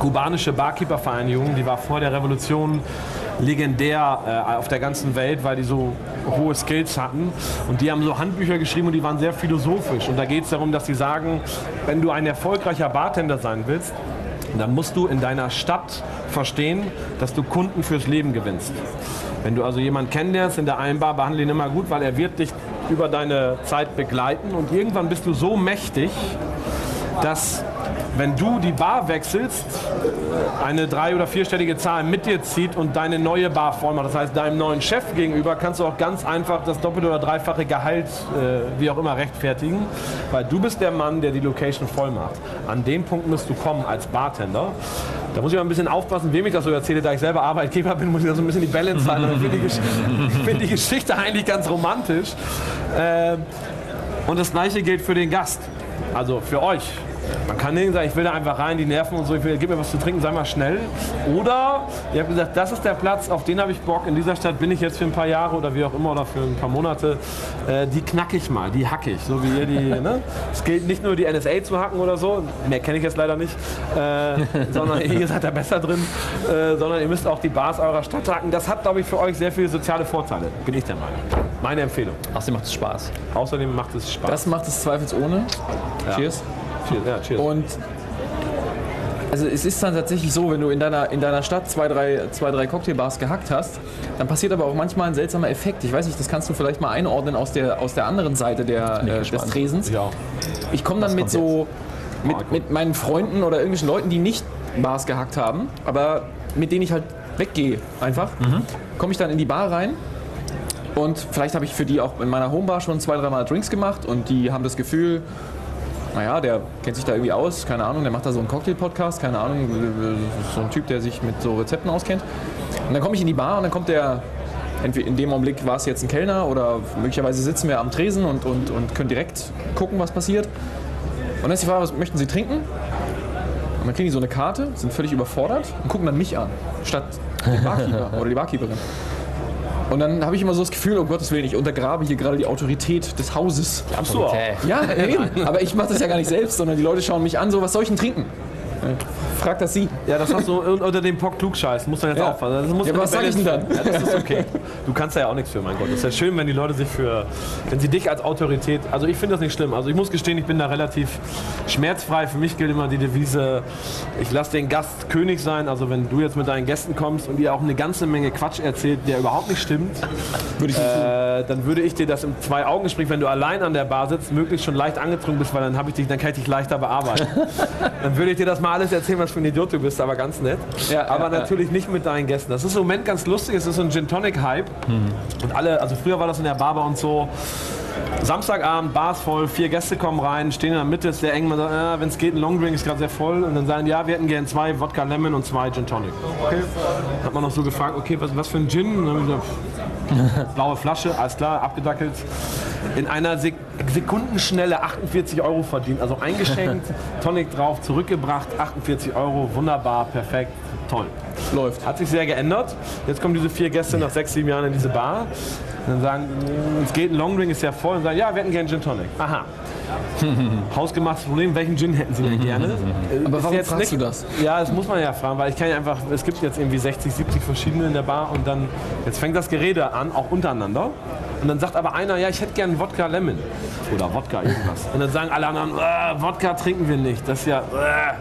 [SPEAKER 1] kubanische Barkeeper-Vereinigung, die war vor der Revolution legendär äh, auf der ganzen Welt, weil die so hohe Skills hatten. Und die haben so Handbücher geschrieben und die waren sehr philosophisch. Und da geht es darum, dass sie sagen, wenn du ein erfolgreicher Bartender sein willst, dann musst du in deiner Stadt verstehen, dass du Kunden fürs Leben gewinnst. Wenn du also jemanden kennenlernst in der einen Bar, behandle ihn immer gut, weil er wird dich über deine Zeit begleiten und irgendwann bist du so mächtig, dass wenn du die Bar wechselst, eine drei- oder vierstellige Zahl mit dir zieht und deine neue Bar voll macht. Das heißt, deinem neuen Chef gegenüber kannst du auch ganz einfach das doppelte oder dreifache Gehalt, äh, wie auch immer, rechtfertigen, weil du bist der Mann, der die Location voll macht. An dem Punkt musst du kommen als Bartender. Da muss ich mal ein bisschen aufpassen, wem ich das so erzähle. Da ich selber Arbeitgeber bin, muss ich da so ein bisschen die Balance halten. Ich finde die, Gesch- find die Geschichte eigentlich ganz romantisch. Äh, und das Gleiche gilt für den Gast, also für euch. Man kann nicht sagen, ich will da einfach rein, die Nerven und so, ich will, gib mir was zu trinken, sei mal schnell. Oder ihr habt gesagt, das ist der Platz, auf den habe ich Bock, in dieser Stadt bin ich jetzt für ein paar Jahre oder wie auch immer oder für ein paar Monate. Äh, die knacke ich mal, die hacke ich, so wie ihr die. Ne? Es gilt nicht nur die N S A zu hacken oder so, mehr kenne ich jetzt leider nicht, äh, sondern ihr seid da besser drin, äh, sondern ihr müsst auch die Bars eurer Stadt hacken. Das hat, glaube ich, für euch sehr viele soziale Vorteile, bin ich der Meinung. Meine Empfehlung.
[SPEAKER 3] Außerdem macht es Spaß.
[SPEAKER 1] Außerdem macht es Spaß.
[SPEAKER 2] Das macht es zweifelsohne.
[SPEAKER 1] Ja.
[SPEAKER 2] Cheers.
[SPEAKER 1] Cheers. Ja, cheers.
[SPEAKER 2] Und also es ist dann tatsächlich so, wenn du in deiner, in deiner Stadt zwei drei, zwei, drei Cocktailbars gehackt hast, dann passiert aber auch manchmal ein seltsamer Effekt. Ich weiß nicht, das kannst du vielleicht mal einordnen aus der, aus der anderen Seite der, äh, des Tresens.
[SPEAKER 1] Ja.
[SPEAKER 2] Ich komme dann mit so mit, mit meinen Freunden oder irgendwelchen Leuten, die nicht Bars gehackt haben, aber mit denen ich halt weggehe einfach, mhm. komme ich dann in die Bar rein. Und vielleicht habe ich für die auch in meiner Homebar schon zwei, dreimal Drinks gemacht und die haben das Gefühl, naja, der kennt sich da irgendwie aus, keine Ahnung, der macht da so einen Cocktail-Podcast, keine Ahnung, so ein Typ, der sich mit so Rezepten auskennt. Und dann komme ich in die Bar und dann kommt der, entweder in dem Augenblick war es jetzt ein Kellner oder möglicherweise sitzen wir am Tresen und, und, und können direkt gucken, was passiert. Und dann ist die Frage, was möchten Sie trinken? Und dann kriegen die so eine Karte, sind völlig überfordert und gucken dann mich an, statt den Barkeeper oder die Barkeeperin. Und dann habe ich immer so das Gefühl, um Gottes Willen, ich untergrabe hier gerade die Autorität des Hauses.
[SPEAKER 1] Ach so.
[SPEAKER 2] Ja, eben. Aber ich mache das ja gar nicht selbst, sondern die Leute schauen mich an, so, was soll ich denn trinken? Frag das sie.
[SPEAKER 1] Ja, das hast du unter dem Pock klugscheiß. Muss man jetzt
[SPEAKER 2] Ja.
[SPEAKER 1] aufpassen. Das muss
[SPEAKER 2] Ja,
[SPEAKER 1] man
[SPEAKER 2] was sag ich denn dann?
[SPEAKER 1] Ja, das ist okay. Du kannst da ja auch nichts für, mein Gott. Es ist ja schön, wenn die Leute sich für, wenn sie dich als Autorität, also ich finde das nicht schlimm. Also ich muss gestehen, ich bin da relativ schmerzfrei. Für mich gilt immer die Devise, ich lasse den Gast König sein. Also wenn du jetzt mit deinen Gästen kommst und ihr auch eine ganze Menge Quatsch erzählt, der überhaupt nicht stimmt,
[SPEAKER 2] Würde ich nicht tun.
[SPEAKER 1] äh, dann würde ich dir das im Zwei-Augen-Gespräch, wenn du allein an der Bar sitzt, möglichst schon leicht angetrunken bist, weil dann, hab ich dich, dann kann ich dich leichter bearbeiten. Dann würde ich dir das mal alles erzählen, was für ein Idiot du bist, aber ganz nett.
[SPEAKER 2] Ja,
[SPEAKER 1] aber
[SPEAKER 2] ja,
[SPEAKER 1] natürlich ja. nicht mit deinen Gästen. Das ist im Moment ganz lustig, es ist so ein Gin-Tonic-Hype. Mhm. Und alle, also früher war das in der Bar bei uns so, Samstagabend, Bars voll, vier Gäste kommen rein, stehen in der Mitte, ist sehr eng, man sagt, äh, wenn es geht, ein Longdrink ist gerade sehr voll. Und dann sagen, ja, wir hätten gerne zwei Wodka Lemon und zwei Gin Tonic. Okay. Dann hat man noch so gefragt, okay, was, was für ein Gin? Und dann haben wir gesagt, blaue Flasche, alles klar, abgedackelt. In einer Sek Sekundenschnelle achtundvierzig Euro verdient, also eingeschenkt, Tonic drauf, zurückgebracht, achtundvierzig Euro, wunderbar, perfekt, toll.
[SPEAKER 2] Läuft.
[SPEAKER 1] Hat sich sehr geändert. Jetzt kommen diese vier Gäste nach sechs, sieben Jahren in diese Bar. Und dann sagen, es geht, ein Longdrink ist ja voll. Und sagen, ja, wir hätten gerne Gin Tonic. Aha. Hausgemachtes Problem, welchen Gin hätten Sie denn gerne?
[SPEAKER 2] Aber
[SPEAKER 1] Ist
[SPEAKER 2] warum
[SPEAKER 1] jetzt
[SPEAKER 2] fragst
[SPEAKER 1] nicht,
[SPEAKER 2] du das?
[SPEAKER 1] Ja, das muss man ja fragen, weil ich kann ja einfach, es gibt jetzt irgendwie sechzig, siebzig verschiedene in der Bar und dann, jetzt fängt das Gerede an, auch untereinander. Und dann sagt aber einer, ja, ich hätte gerne Wodka Lemon. Oder Wodka irgendwas. Und dann sagen alle anderen, äh, Wodka trinken wir nicht. Das ist ja, äh.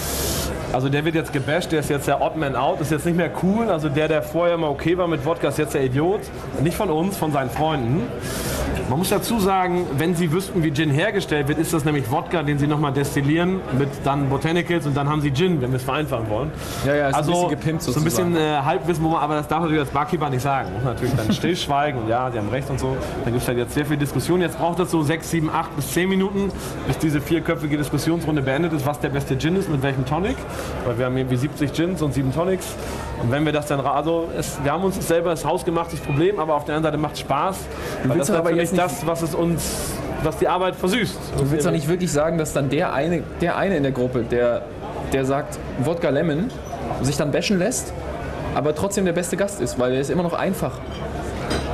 [SPEAKER 1] Also der wird jetzt gebasht, der ist jetzt der Odd Man Out, ist jetzt nicht mehr cool. Also der, der vorher mal okay war mit Wodka, ist jetzt der Idiot. Nicht von uns, von seinen Freunden. Man muss dazu sagen, wenn Sie wüssten, wie Gin hergestellt wird, ist das nämlich Wodka, den Sie nochmal destillieren mit dann Botanicals und dann haben Sie Gin, wenn wir es vereinfachen wollen.
[SPEAKER 2] Ja, ja, ist
[SPEAKER 1] also,
[SPEAKER 2] ein bisschen gepimpt
[SPEAKER 1] so ein
[SPEAKER 2] sozusagen.
[SPEAKER 1] bisschen äh, Halbwissen, wo man, aber das darf natürlich als Barkeeper nicht sagen. Muss natürlich dann stillschweigen und ja, Sie haben recht und so. Dann gibt es halt jetzt sehr viel Diskussion. Jetzt braucht es so sechs, sieben, acht bis zehn Minuten, bis diese vierköpfige Diskussionsrunde beendet ist, was der beste Gin ist, mit welchem Tonic. Weil wir haben irgendwie siebzig Gins und sieben Tonics. Und wenn wir das dann, also es, wir haben uns selber das hausgemachtes Problem, aber auf der anderen Seite macht es Spaß.
[SPEAKER 2] Du willst
[SPEAKER 1] das ist
[SPEAKER 2] aber
[SPEAKER 1] natürlich
[SPEAKER 2] jetzt
[SPEAKER 1] das, was es uns, was die Arbeit versüßt.
[SPEAKER 2] Du willst doch nicht wirklich sagen, dass dann der eine, der eine in der Gruppe, der, der sagt Wodka Lemon, sich dann bashen lässt, aber trotzdem der beste Gast ist, weil er ist immer noch einfach.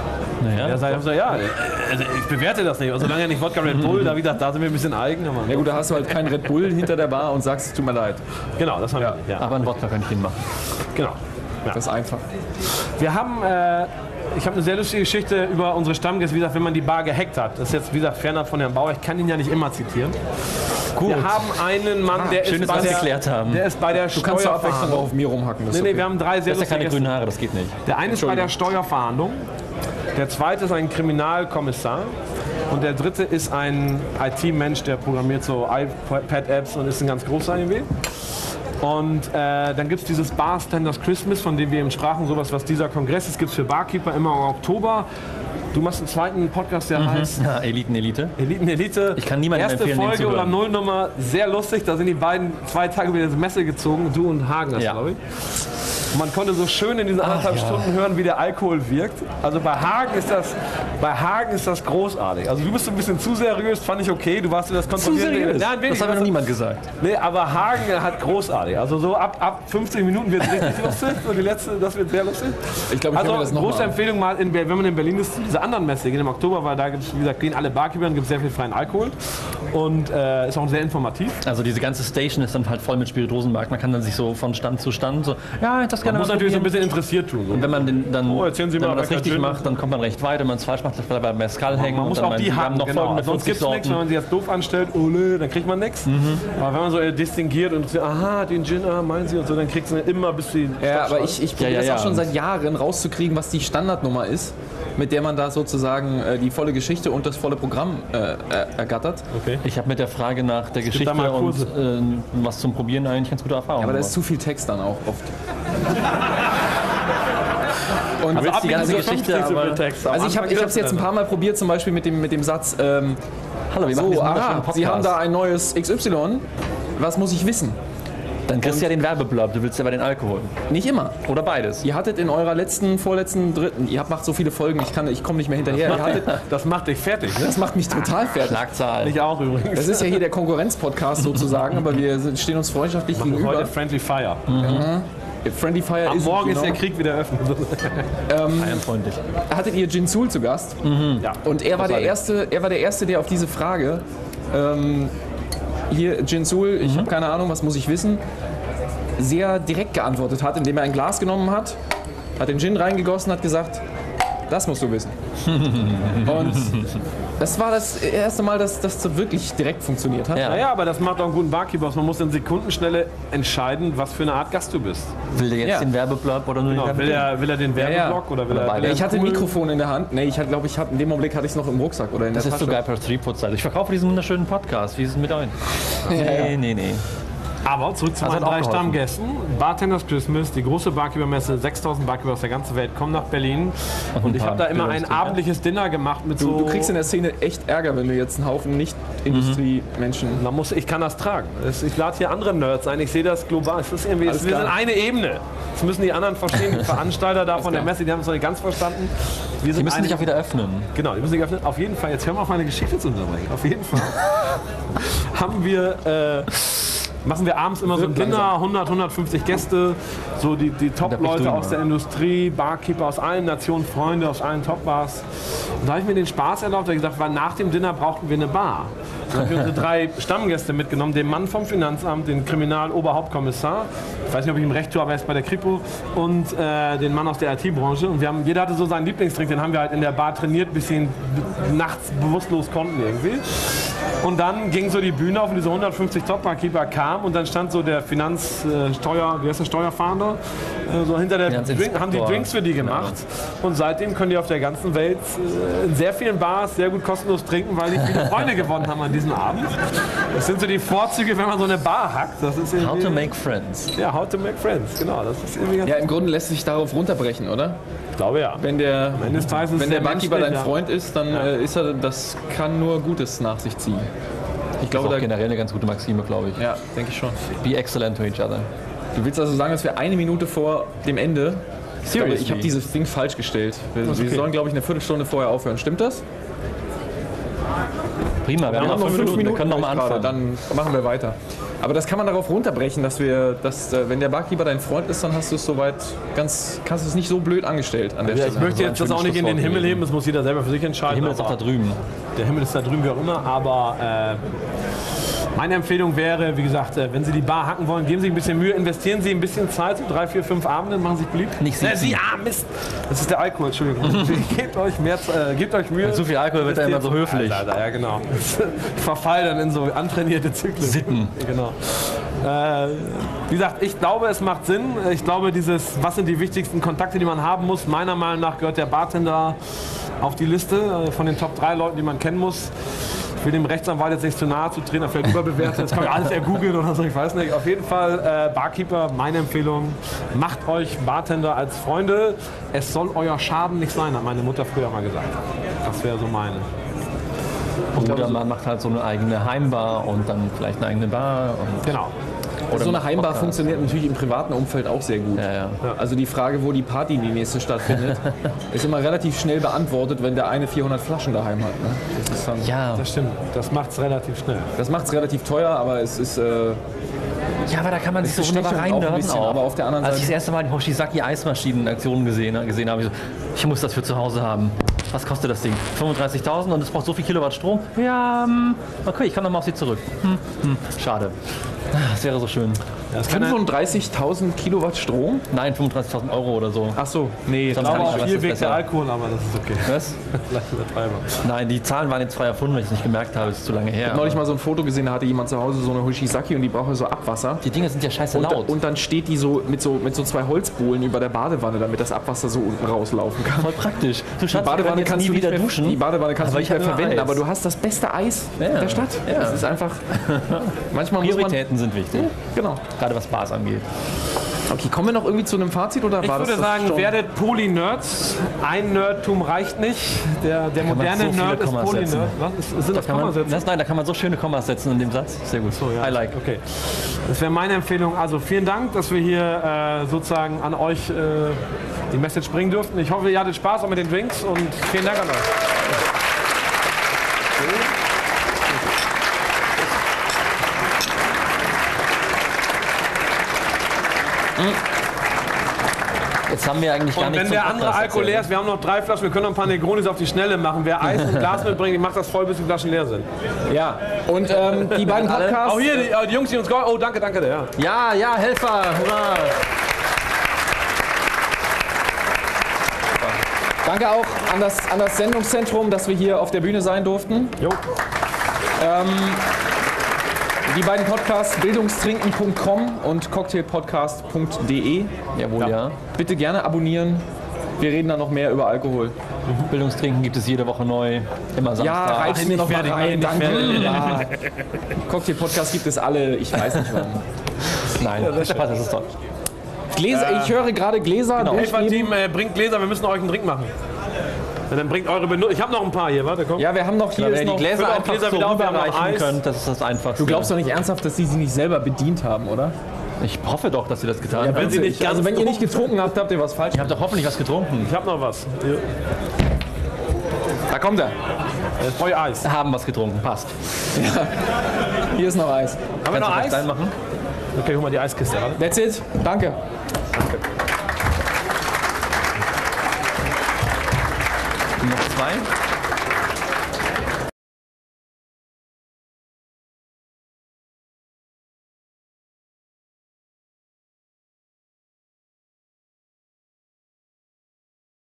[SPEAKER 3] Naja,
[SPEAKER 1] Er sagt, so, ja, also ich bewerte das nicht. Also solange er nicht Wodka Red Bull, da, wie gesagt, da sind wir ein bisschen eigen. Aber
[SPEAKER 2] Ja gut, da hast du halt keinen Red Bull hinter der Bar und sagst, es tut mir leid.
[SPEAKER 1] genau, das haben
[SPEAKER 2] Ja.
[SPEAKER 1] wir nicht. Ja.
[SPEAKER 3] aber ein Wodka könnte ich hinmachen.
[SPEAKER 1] Genau.
[SPEAKER 2] Das ist einfach.
[SPEAKER 1] Wir haben, äh, ich habe eine sehr lustige Geschichte über unsere Stammgäste, wie gesagt, wenn man die Bar gehackt hat. Das ist jetzt, wie gesagt, fernab von Herrn Bauer. Ich kann ihn ja nicht immer zitieren. Gut. Wir haben einen Mann, der,
[SPEAKER 3] schön,
[SPEAKER 1] ist
[SPEAKER 3] dass
[SPEAKER 1] bei
[SPEAKER 3] wir das
[SPEAKER 1] der,
[SPEAKER 3] geklärt haben.
[SPEAKER 1] der ist bei der
[SPEAKER 2] Du kannst zur Abwechslung auch
[SPEAKER 1] Steuerverhandlung.
[SPEAKER 2] auf mir rumhacken. Das
[SPEAKER 1] Nee,
[SPEAKER 2] ist
[SPEAKER 1] nee,
[SPEAKER 2] okay.
[SPEAKER 1] wir haben drei sehr
[SPEAKER 3] Das ist ja
[SPEAKER 1] lustige
[SPEAKER 3] keine
[SPEAKER 1] Gäste.
[SPEAKER 3] grünen Haare, das geht nicht.
[SPEAKER 1] Der eine ist bei der Steuerverhandlung, der zweite ist ein Kriminalkommissar und der dritte ist ein I T-Mensch, der programmiert so iPad-Apps und ist ein ganz großer irgendwie. Und äh, dann gibt es dieses Barstanders Christmas, von dem wir eben sprachen, sowas, was dieser Kongress ist, gibt es für Barkeeper immer im Oktober. Du machst einen zweiten Podcast, der heißt
[SPEAKER 3] Ja, Eliten, Elite.
[SPEAKER 1] Eliten Elite.
[SPEAKER 3] Ich kann niemandem
[SPEAKER 1] Erste
[SPEAKER 3] empfehlen, dem
[SPEAKER 1] Folge
[SPEAKER 3] zu
[SPEAKER 1] oder
[SPEAKER 3] hören.
[SPEAKER 1] Nullnummer, sehr lustig. Da sind die beiden zwei Tage wieder ins Messe gezogen, du und Hagen, das
[SPEAKER 3] Ja.
[SPEAKER 1] glaube ich. Und man konnte so schön in diesen anderthalb
[SPEAKER 3] ja.
[SPEAKER 1] Stunden hören, wie der Alkohol wirkt. Also bei Hagen ist das, bei Hagen ist das großartig. Also du bist ein bisschen zu seriös, fand ich okay. Du warst das kontrollieren. Nein,
[SPEAKER 3] Das
[SPEAKER 1] wenig.
[SPEAKER 3] hat mir noch niemand gesagt.
[SPEAKER 1] Nee, aber Hagen hat großartig. Also so ab, ab fünfzig Minuten wird es richtig lustig. Und die letzte, das wird sehr lustig.
[SPEAKER 2] Ich glaube, ich
[SPEAKER 1] Also
[SPEAKER 2] höre mir das noch
[SPEAKER 1] große
[SPEAKER 2] mal an.
[SPEAKER 1] Empfehlung mal, in, Ber- wenn man in Berlin ist, zu dieser anderen Messe gehen im Oktober, weil da gibt es, wie gesagt, gehen alle Barkeeper, gibt es sehr viel freien Alkohol und äh, ist auch sehr informativ.
[SPEAKER 3] Also diese ganze Station ist dann halt voll mit Spirituosenmarkt. Man kann dann sich so von Stand zu Stand so, ja, das gerne
[SPEAKER 1] Man muss
[SPEAKER 3] mal
[SPEAKER 1] natürlich so ein
[SPEAKER 3] probieren.
[SPEAKER 1] bisschen interessiert tun. So.
[SPEAKER 3] Und wenn man den, dann,
[SPEAKER 1] Oh, erzählen Sie
[SPEAKER 3] wenn
[SPEAKER 1] mal,
[SPEAKER 3] man das
[SPEAKER 1] welcher
[SPEAKER 3] richtig
[SPEAKER 1] Gin-
[SPEAKER 3] macht, dann kommt man recht weit. Wenn man es falsch macht, bleibt man beim Mescal hängen.
[SPEAKER 1] Man muss
[SPEAKER 3] und dann
[SPEAKER 1] auch die
[SPEAKER 3] wir
[SPEAKER 1] haben,
[SPEAKER 3] noch
[SPEAKER 1] genau.
[SPEAKER 3] folgende
[SPEAKER 1] Sonst gibt
[SPEAKER 3] fünfzig
[SPEAKER 1] es nichts, wenn
[SPEAKER 3] Sorten.
[SPEAKER 1] man sich jetzt doof anstellt, ole, dann kriegt man nichts. Aber wenn man so äh, distinguiert und so, aha, den Gin, ah, meinen Sie und so, dann kriegst du immer bis die...
[SPEAKER 2] Ja, aber ich, ich probiere
[SPEAKER 3] ja,
[SPEAKER 2] das
[SPEAKER 3] ja.
[SPEAKER 2] auch schon seit Jahren rauszukriegen, was die Standardnummer ist, mit der man da sozusagen äh, die volle Geschichte und das volle Programm äh, äh, ergattert.
[SPEAKER 1] Okay.
[SPEAKER 3] Ich habe mit der Frage nach der Geschichte
[SPEAKER 1] da mal
[SPEAKER 3] und
[SPEAKER 1] Kurse.
[SPEAKER 3] äh, was zum Probieren eigentlich ganz gute Erfahrungen
[SPEAKER 2] Aber da ist
[SPEAKER 3] gemacht.
[SPEAKER 2] zu viel Text dann auch oft. Und
[SPEAKER 3] Also
[SPEAKER 2] also,
[SPEAKER 3] die ganze Geschichte, aber-
[SPEAKER 2] also ich habe ich es jetzt ein paar Mal probiert, zum Beispiel mit dem, mit dem Satz, ähm,
[SPEAKER 3] Hallo, wir machen
[SPEAKER 2] so,
[SPEAKER 3] diesen
[SPEAKER 2] aha,
[SPEAKER 3] wunderschönen Podcast.
[SPEAKER 2] Sie haben da ein neues X Y, was muss ich wissen?
[SPEAKER 3] Dann kriegst du ja den Werbeblurb, du willst ja bei den Alkohol.
[SPEAKER 2] Nicht immer.
[SPEAKER 3] Oder beides.
[SPEAKER 2] Ihr hattet in eurer letzten, vorletzten, dritten, ihr habt macht so viele Folgen, ich, kann- ich komme nicht mehr hinterher. Ihr hattet,
[SPEAKER 1] Das macht dich fertig, ne?
[SPEAKER 2] das macht mich total fertig.
[SPEAKER 3] Schlagzahl.
[SPEAKER 1] Ich auch übrigens.
[SPEAKER 2] Das ist ja hier der Konkurrenz-Podcast sozusagen, aber wir sind, stehen uns freundschaftlich
[SPEAKER 1] Heute
[SPEAKER 2] gegenüber.
[SPEAKER 1] Friendly Fire.
[SPEAKER 2] Friendly Fire
[SPEAKER 1] Ab
[SPEAKER 2] ist
[SPEAKER 1] morgen
[SPEAKER 2] genau.
[SPEAKER 1] ist der Krieg wieder eröffnet.
[SPEAKER 3] Feierfreundlich.
[SPEAKER 2] Hattet ihr Jin Sul zu Gast?
[SPEAKER 1] Ja.
[SPEAKER 2] Und er war, der
[SPEAKER 1] Großartig.
[SPEAKER 2] erste, er war der Erste, der auf diese Frage, ähm, hier Jin Sul, ich habe keine Ahnung, was muss ich wissen, sehr direkt geantwortet hat, indem er ein Glas genommen hat, hat den Gin reingegossen, hat gesagt, das musst du wissen. Und das war das erste Mal, dass das so wirklich direkt funktioniert hat.
[SPEAKER 3] Ja.
[SPEAKER 1] Naja, aber das macht auch einen guten Barkeeper aus. Man muss in Sekundenschnelle entscheiden, was für eine Art Gast du bist.
[SPEAKER 3] Will der jetzt
[SPEAKER 2] Ja.
[SPEAKER 3] den Werbeblurb oder nur den
[SPEAKER 1] Genau, will,
[SPEAKER 3] Werbeblurb?
[SPEAKER 1] er, will er den
[SPEAKER 2] ja.
[SPEAKER 1] Werbeblock oder will
[SPEAKER 3] Oder
[SPEAKER 1] er...
[SPEAKER 3] beide.
[SPEAKER 1] Will er
[SPEAKER 2] Ich hatte ein
[SPEAKER 1] cool-
[SPEAKER 2] Mikrofon in der Hand. Nee, ich glaube, ich hatte in dem Augenblick hatte ich es noch im Rucksack oder in
[SPEAKER 3] Das
[SPEAKER 2] der
[SPEAKER 3] ist so
[SPEAKER 2] Tasche.
[SPEAKER 3] geil per Three-Put-Seite. Ich verkaufe diesen wunderschönen Podcast. Wie ist es mit euch? Nee, nee, nee.
[SPEAKER 1] Aber zurück zu
[SPEAKER 3] Also
[SPEAKER 1] meinen
[SPEAKER 3] hat auch
[SPEAKER 1] drei
[SPEAKER 3] geholfen.
[SPEAKER 1] Stammgästen. Bartenders Christmas, die große Barkeepermesse, sechstausend Barkeeper aus der ganzen Welt kommen nach Berlin. Und ich
[SPEAKER 3] paar
[SPEAKER 1] habe da immer ein
[SPEAKER 3] Bildungsträger.
[SPEAKER 1] abendliches Dinner gemacht mit
[SPEAKER 2] Du,
[SPEAKER 1] so...
[SPEAKER 2] du kriegst in der Szene echt Ärger, wenn du jetzt einen Haufen Nicht-Industrie-Menschen.
[SPEAKER 1] Man muss, ich kann das tragen. Es- Ich lade hier andere Nerds ein, ich sehe das global. Es ist irgendwie,
[SPEAKER 2] Alles
[SPEAKER 1] wir
[SPEAKER 2] klar.
[SPEAKER 1] sind eine Ebene. Das müssen die anderen verstehen, die Veranstalter da von der
[SPEAKER 2] klar.
[SPEAKER 1] Messe, die haben es noch nicht ganz verstanden. Wir
[SPEAKER 3] Die
[SPEAKER 1] sind
[SPEAKER 3] müssen
[SPEAKER 1] eine,
[SPEAKER 3] sich auch wieder öffnen.
[SPEAKER 1] Genau, die müssen sich öffnen. Auf jeden Fall, jetzt hören wir auf meine Geschichte zu unterbrechen. Auf jeden Fall haben wir... Äh, Machen wir abends immer so ein
[SPEAKER 2] Wird
[SPEAKER 1] Dinner,
[SPEAKER 2] langsam.
[SPEAKER 1] hundert, hundertfünfzig Gäste, so die, die Top-Leute
[SPEAKER 3] durch,
[SPEAKER 1] aus der Industrie, Barkeeper aus allen Nationen, Freunde aus allen Top-Bars. Und da habe ich mir den Spaß erlaubt, weil ich gesagt, weil nach dem Dinner brauchten wir eine Bar. Dann haben wir unsere drei Stammgäste mitgenommen, den Mann vom Finanzamt, den Kriminaloberhauptkommissar, ich weiß nicht, ob ich ihm recht tue, aber er ist bei der Kripo, und äh, den Mann aus der I T-Branche. Und wir haben, jeder hatte so seinen Lieblingstrink, den haben wir halt in der Bar trainiert, bis sie ihn b- nachts bewusstlos konnten irgendwie. Und dann ging so die Bühne auf und diese hundertfünfzig Top-Barkeeper kamen und dann stand so der Finanzsteuer, wie heißt der Steuerfahnder, äh, so hinter der
[SPEAKER 3] Finanzinspektor.
[SPEAKER 1] Drink, haben die Drinks für die gemacht. Und seitdem können die auf der ganzen Welt äh, in sehr vielen Bars sehr gut kostenlos trinken, weil die viele Freunde gewonnen haben an diesem Abend. Das sind so die Vorzüge, wenn man so eine Bar hackt. Das ist
[SPEAKER 3] How to
[SPEAKER 1] irgendwie,
[SPEAKER 3] make friends.
[SPEAKER 1] ja, how to make friends, genau. Das ist irgendwie ganz,
[SPEAKER 2] Ja, im Grunde lässt sich darauf runterbrechen, oder?
[SPEAKER 1] ich glaube ja.
[SPEAKER 2] Wenn der,
[SPEAKER 1] Ende des Tages ist
[SPEAKER 2] wenn
[SPEAKER 1] es
[SPEAKER 2] der
[SPEAKER 1] sehr
[SPEAKER 2] Barkeeper dein
[SPEAKER 1] menschlich, ja.
[SPEAKER 2] Freund ist, dann äh, ist er, das kann nur Gutes nach sich ziehen. Ich
[SPEAKER 3] Das ist
[SPEAKER 2] glaube,
[SPEAKER 3] auch
[SPEAKER 2] da,
[SPEAKER 3] generell eine ganz gute Maxime, glaube ich.
[SPEAKER 2] ja, denke ich schon.
[SPEAKER 3] Be excellent to each other.
[SPEAKER 2] Du willst also sagen, dass wir eine Minute vor dem Ende, ich, glaube, ich
[SPEAKER 3] Seriously?
[SPEAKER 2] habe dieses Ding falsch gestellt. Wir, wir
[SPEAKER 1] okay.
[SPEAKER 2] sollen, glaube ich, eine Viertelstunde vorher aufhören. Stimmt das?
[SPEAKER 3] Prima, wir haben noch fünf Minuten, wir können noch mal
[SPEAKER 2] höre ich gerade.
[SPEAKER 3] anfangen.
[SPEAKER 2] Dann machen wir weiter. Aber das kann man darauf runterbrechen, dass wir, dass, äh, wenn der Barkeeper dein Freund ist, dann hast du es soweit ganz, kannst du es nicht so blöd angestellt an der
[SPEAKER 1] Ja, ich
[SPEAKER 2] Stelle.
[SPEAKER 1] möchte jetzt das auch nicht in den Himmel heben, das muss jeder selber für sich entscheiden.
[SPEAKER 3] Der Himmel ist auch da
[SPEAKER 1] aber-
[SPEAKER 3] drüben.
[SPEAKER 1] Der Himmel ist da drüben, wie auch immer, aber äh, meine Empfehlung wäre, wie gesagt, äh, wenn Sie die Bar hacken wollen, geben Sie sich ein bisschen Mühe, investieren Sie ein bisschen Zeit, so drei, vier, fünf Abende, machen Sie sich beliebt.
[SPEAKER 3] Nicht
[SPEAKER 1] äh,
[SPEAKER 3] sitzen.
[SPEAKER 1] Sie, ah, Mist, das ist der Alkohol, Entschuldigung. gebt, euch mehr, äh, gebt euch Mühe.
[SPEAKER 3] Zu viel Alkohol wird er immer so höflich.
[SPEAKER 1] Alter, Alter, ja, genau. Ich verfall dann in so antrainierte Zyklen.
[SPEAKER 3] Sitten.
[SPEAKER 1] Genau. Äh, wie gesagt, ich glaube, es macht Sinn. Ich glaube, dieses, was sind die wichtigsten Kontakte, die man haben muss, meiner Meinung nach gehört der Bartender auf die Liste äh, von den Top drei Leuten, die man kennen muss. Ich will dem Rechtsanwalt jetzt nicht zu nahe zu treten, dafür überbewertet. Das kann man alles ergoogeln oder so, ich weiß nicht. Auf jeden Fall, äh, Barkeeper, meine Empfehlung, macht euch Bartender als Freunde. Es soll euer Schaden nicht sein, hat meine Mutter früher mal gesagt. Das wäre so meine.
[SPEAKER 3] Oder man macht halt so eine eigene Heimbar und dann vielleicht eine eigene Bar. Und
[SPEAKER 1] Genau.
[SPEAKER 2] So eine
[SPEAKER 3] macht
[SPEAKER 2] Heimbar
[SPEAKER 3] Podcast.
[SPEAKER 2] funktioniert natürlich im privaten Umfeld auch sehr gut.
[SPEAKER 3] Ja, ja.
[SPEAKER 2] Also die Frage, wo die Party die nächste stattfindet, ist immer relativ schnell beantwortet, wenn der eine vierhundert Flaschen daheim hat. Ne? Das ist dann,
[SPEAKER 3] Ja.
[SPEAKER 1] Das stimmt. Das macht es relativ schnell.
[SPEAKER 2] das macht es relativ teuer, aber es ist... Äh,
[SPEAKER 3] Ja, aber da kann man sich so
[SPEAKER 2] ist
[SPEAKER 3] wunderbar
[SPEAKER 2] bestechend auch ein
[SPEAKER 3] reinhören.
[SPEAKER 2] bisschen, aber auf der anderen
[SPEAKER 3] Als ich das
[SPEAKER 2] Seite-
[SPEAKER 3] erste Mal die Hoshizaki Eismaschinen in Aktion gesehen, gesehen habe, ich, so, ich muss das für zu Hause haben. Was kostet das Ding? fünfunddreißigtausend und es braucht so viel Kilowatt Strom? Ja, ähm, okay, ich kann nochmal auf sie zurück. Hm, hm, schade. Das wäre so schön.
[SPEAKER 1] Das kann
[SPEAKER 2] fünfunddreißigtausend Kilowatt Strom?
[SPEAKER 3] Nein, fünfunddreißigtausend Euro oder so.
[SPEAKER 2] Ach so, nee.
[SPEAKER 3] Sonst
[SPEAKER 1] aber
[SPEAKER 3] kann ich
[SPEAKER 1] auch
[SPEAKER 3] was
[SPEAKER 1] hier
[SPEAKER 3] ist
[SPEAKER 1] wegen
[SPEAKER 3] besser.
[SPEAKER 1] der Alkohol, aber das ist okay.
[SPEAKER 3] Was?
[SPEAKER 1] Vielleicht übertreiber.
[SPEAKER 3] Nein, die Zahlen waren jetzt frei erfunden, weil ich es nicht gemerkt habe. Es ist zu lange her.
[SPEAKER 2] Neulich mal so ein Foto gesehen, da hatte jemand zu Hause so eine Hoshizaki und die braucht so Abwasser.
[SPEAKER 3] Die Dinger sind ja scheiße
[SPEAKER 2] Und, da,
[SPEAKER 3] laut.
[SPEAKER 2] und dann steht die so mit, so mit so zwei Holzbohlen über der Badewanne, damit das Abwasser so unten rauslaufen kann.
[SPEAKER 3] Voll praktisch. Du
[SPEAKER 2] Die
[SPEAKER 3] Schatz, wir können
[SPEAKER 2] Badewanne
[SPEAKER 3] jetzt
[SPEAKER 2] kannst
[SPEAKER 3] nie
[SPEAKER 2] du nicht
[SPEAKER 3] wieder
[SPEAKER 2] mehr,
[SPEAKER 3] duschen.
[SPEAKER 2] Die Badewanne kannst
[SPEAKER 3] Aber
[SPEAKER 2] du
[SPEAKER 3] ich
[SPEAKER 2] nicht mehr
[SPEAKER 3] habe immer
[SPEAKER 2] verwenden,
[SPEAKER 3] Eis.
[SPEAKER 2] aber du hast das beste Eis
[SPEAKER 3] Ja.
[SPEAKER 2] der Stadt.
[SPEAKER 3] Ja.
[SPEAKER 2] Das ist einfach... Manchmal muss man...
[SPEAKER 3] Prioritäten sind wichtig.
[SPEAKER 2] Genau.
[SPEAKER 3] Gerade was Bars angeht.
[SPEAKER 2] Okay, kommen wir noch irgendwie zu einem Fazit oder
[SPEAKER 1] Ich
[SPEAKER 2] war
[SPEAKER 1] würde
[SPEAKER 2] das das
[SPEAKER 1] sagen,
[SPEAKER 2] schon?
[SPEAKER 1] werdet Poly-Nerds. Ein Nerdtum reicht nicht. Der, der
[SPEAKER 3] man
[SPEAKER 1] moderne
[SPEAKER 3] so viele
[SPEAKER 1] Nerd ist
[SPEAKER 3] Kommas
[SPEAKER 1] Poly-Nerd.
[SPEAKER 3] setzen.
[SPEAKER 1] Was? Ist, sind das
[SPEAKER 3] Kann man,
[SPEAKER 1] Kommasätze?
[SPEAKER 3] das, nein, da kann man so schöne Kommas setzen in dem Satz. Sehr gut.
[SPEAKER 1] So, ja.
[SPEAKER 3] I like.
[SPEAKER 1] Okay. Das wäre meine Empfehlung. Also vielen Dank, dass wir hier äh, sozusagen an euch äh, die Message bringen durften. Ich hoffe, ihr hattet Spaß auch mit den Drinks und vielen Dank an euch.
[SPEAKER 3] Jetzt haben wir eigentlich gar
[SPEAKER 1] Und
[SPEAKER 3] nichts
[SPEAKER 1] wenn
[SPEAKER 3] zum
[SPEAKER 1] der andere
[SPEAKER 3] Podcast
[SPEAKER 1] Alkohol leer
[SPEAKER 3] erzählt.
[SPEAKER 1] ist, wir haben noch drei Flaschen, wir können noch ein paar Negronis auf die Schnelle machen. Wer Eis und Glas mitbringt, ich mache das voll, bis die Flaschen leer sind.
[SPEAKER 2] Ja, und ähm, die beiden Podcasts...
[SPEAKER 1] Auch hier, die, äh, die Jungs, die uns geholfen. Oh, danke, danke, der. Ja.
[SPEAKER 3] Ja, ja, Helfer, hurra!
[SPEAKER 2] Danke auch an das, an das Sendungszentrum, dass wir hier auf der Bühne sein durften.
[SPEAKER 1] Jo.
[SPEAKER 2] Die beiden Podcasts bildungstrinken punkt com und cocktailpodcast punkt de.
[SPEAKER 3] Jawohl, ja.
[SPEAKER 2] Bitte gerne abonnieren. Wir reden dann noch mehr über Alkohol.
[SPEAKER 3] Bildungstrinken gibt es jede Woche neu, immer Samstag.
[SPEAKER 2] Ja, reicht mir noch mal
[SPEAKER 1] fertig,
[SPEAKER 2] rein.
[SPEAKER 1] nicht
[SPEAKER 2] Danke.
[SPEAKER 1] fertig.
[SPEAKER 2] Ja. Cocktail-Podcast gibt es alle, ich weiß nicht wann.
[SPEAKER 3] Nein, das ist, das ist doch.
[SPEAKER 2] Gläser, ich höre gerade Gläser durchgeben.
[SPEAKER 1] Helfer-Team, äh, bringt Gläser, wir müssen euch einen Drink machen. Ja, dann bringt eure Benutzer. Ich habe noch ein paar hier, warte, komm.
[SPEAKER 2] Ja, wir haben noch hier
[SPEAKER 3] Wenn
[SPEAKER 2] ist
[SPEAKER 3] ihr die
[SPEAKER 2] noch,
[SPEAKER 3] Gläser
[SPEAKER 1] Füll auch
[SPEAKER 3] einfach
[SPEAKER 1] Gläser
[SPEAKER 3] so
[SPEAKER 1] wieder auf, wir haben noch
[SPEAKER 3] rüberreichen
[SPEAKER 1] Eis.
[SPEAKER 3] könnt, das ist das Einfachste.
[SPEAKER 2] Du glaubst doch nicht ernsthaft, dass sie sie nicht selber bedient haben, oder?
[SPEAKER 3] Ich hoffe doch, dass ihr das getan
[SPEAKER 1] wenn
[SPEAKER 3] habt.
[SPEAKER 1] sie nicht
[SPEAKER 2] also
[SPEAKER 1] ganz
[SPEAKER 2] wenn ihr nicht
[SPEAKER 1] dumm
[SPEAKER 2] getrunken habt, habt ihr was falsch
[SPEAKER 3] Ihr habt doch hoffentlich was getrunken.
[SPEAKER 1] Ich habe noch was. Hier,
[SPEAKER 2] Da kommt er.
[SPEAKER 1] jetzt brauche ich Eis.
[SPEAKER 3] Haben was getrunken, passt.
[SPEAKER 2] Hier ist noch Eis.
[SPEAKER 1] Haben wir
[SPEAKER 3] Kannst du
[SPEAKER 1] noch
[SPEAKER 3] das
[SPEAKER 1] Eis?
[SPEAKER 3] klein machen?
[SPEAKER 1] Okay, hol mal die Eiskiste. Warte.
[SPEAKER 2] That's it. Danke.
[SPEAKER 3] Noch zwei?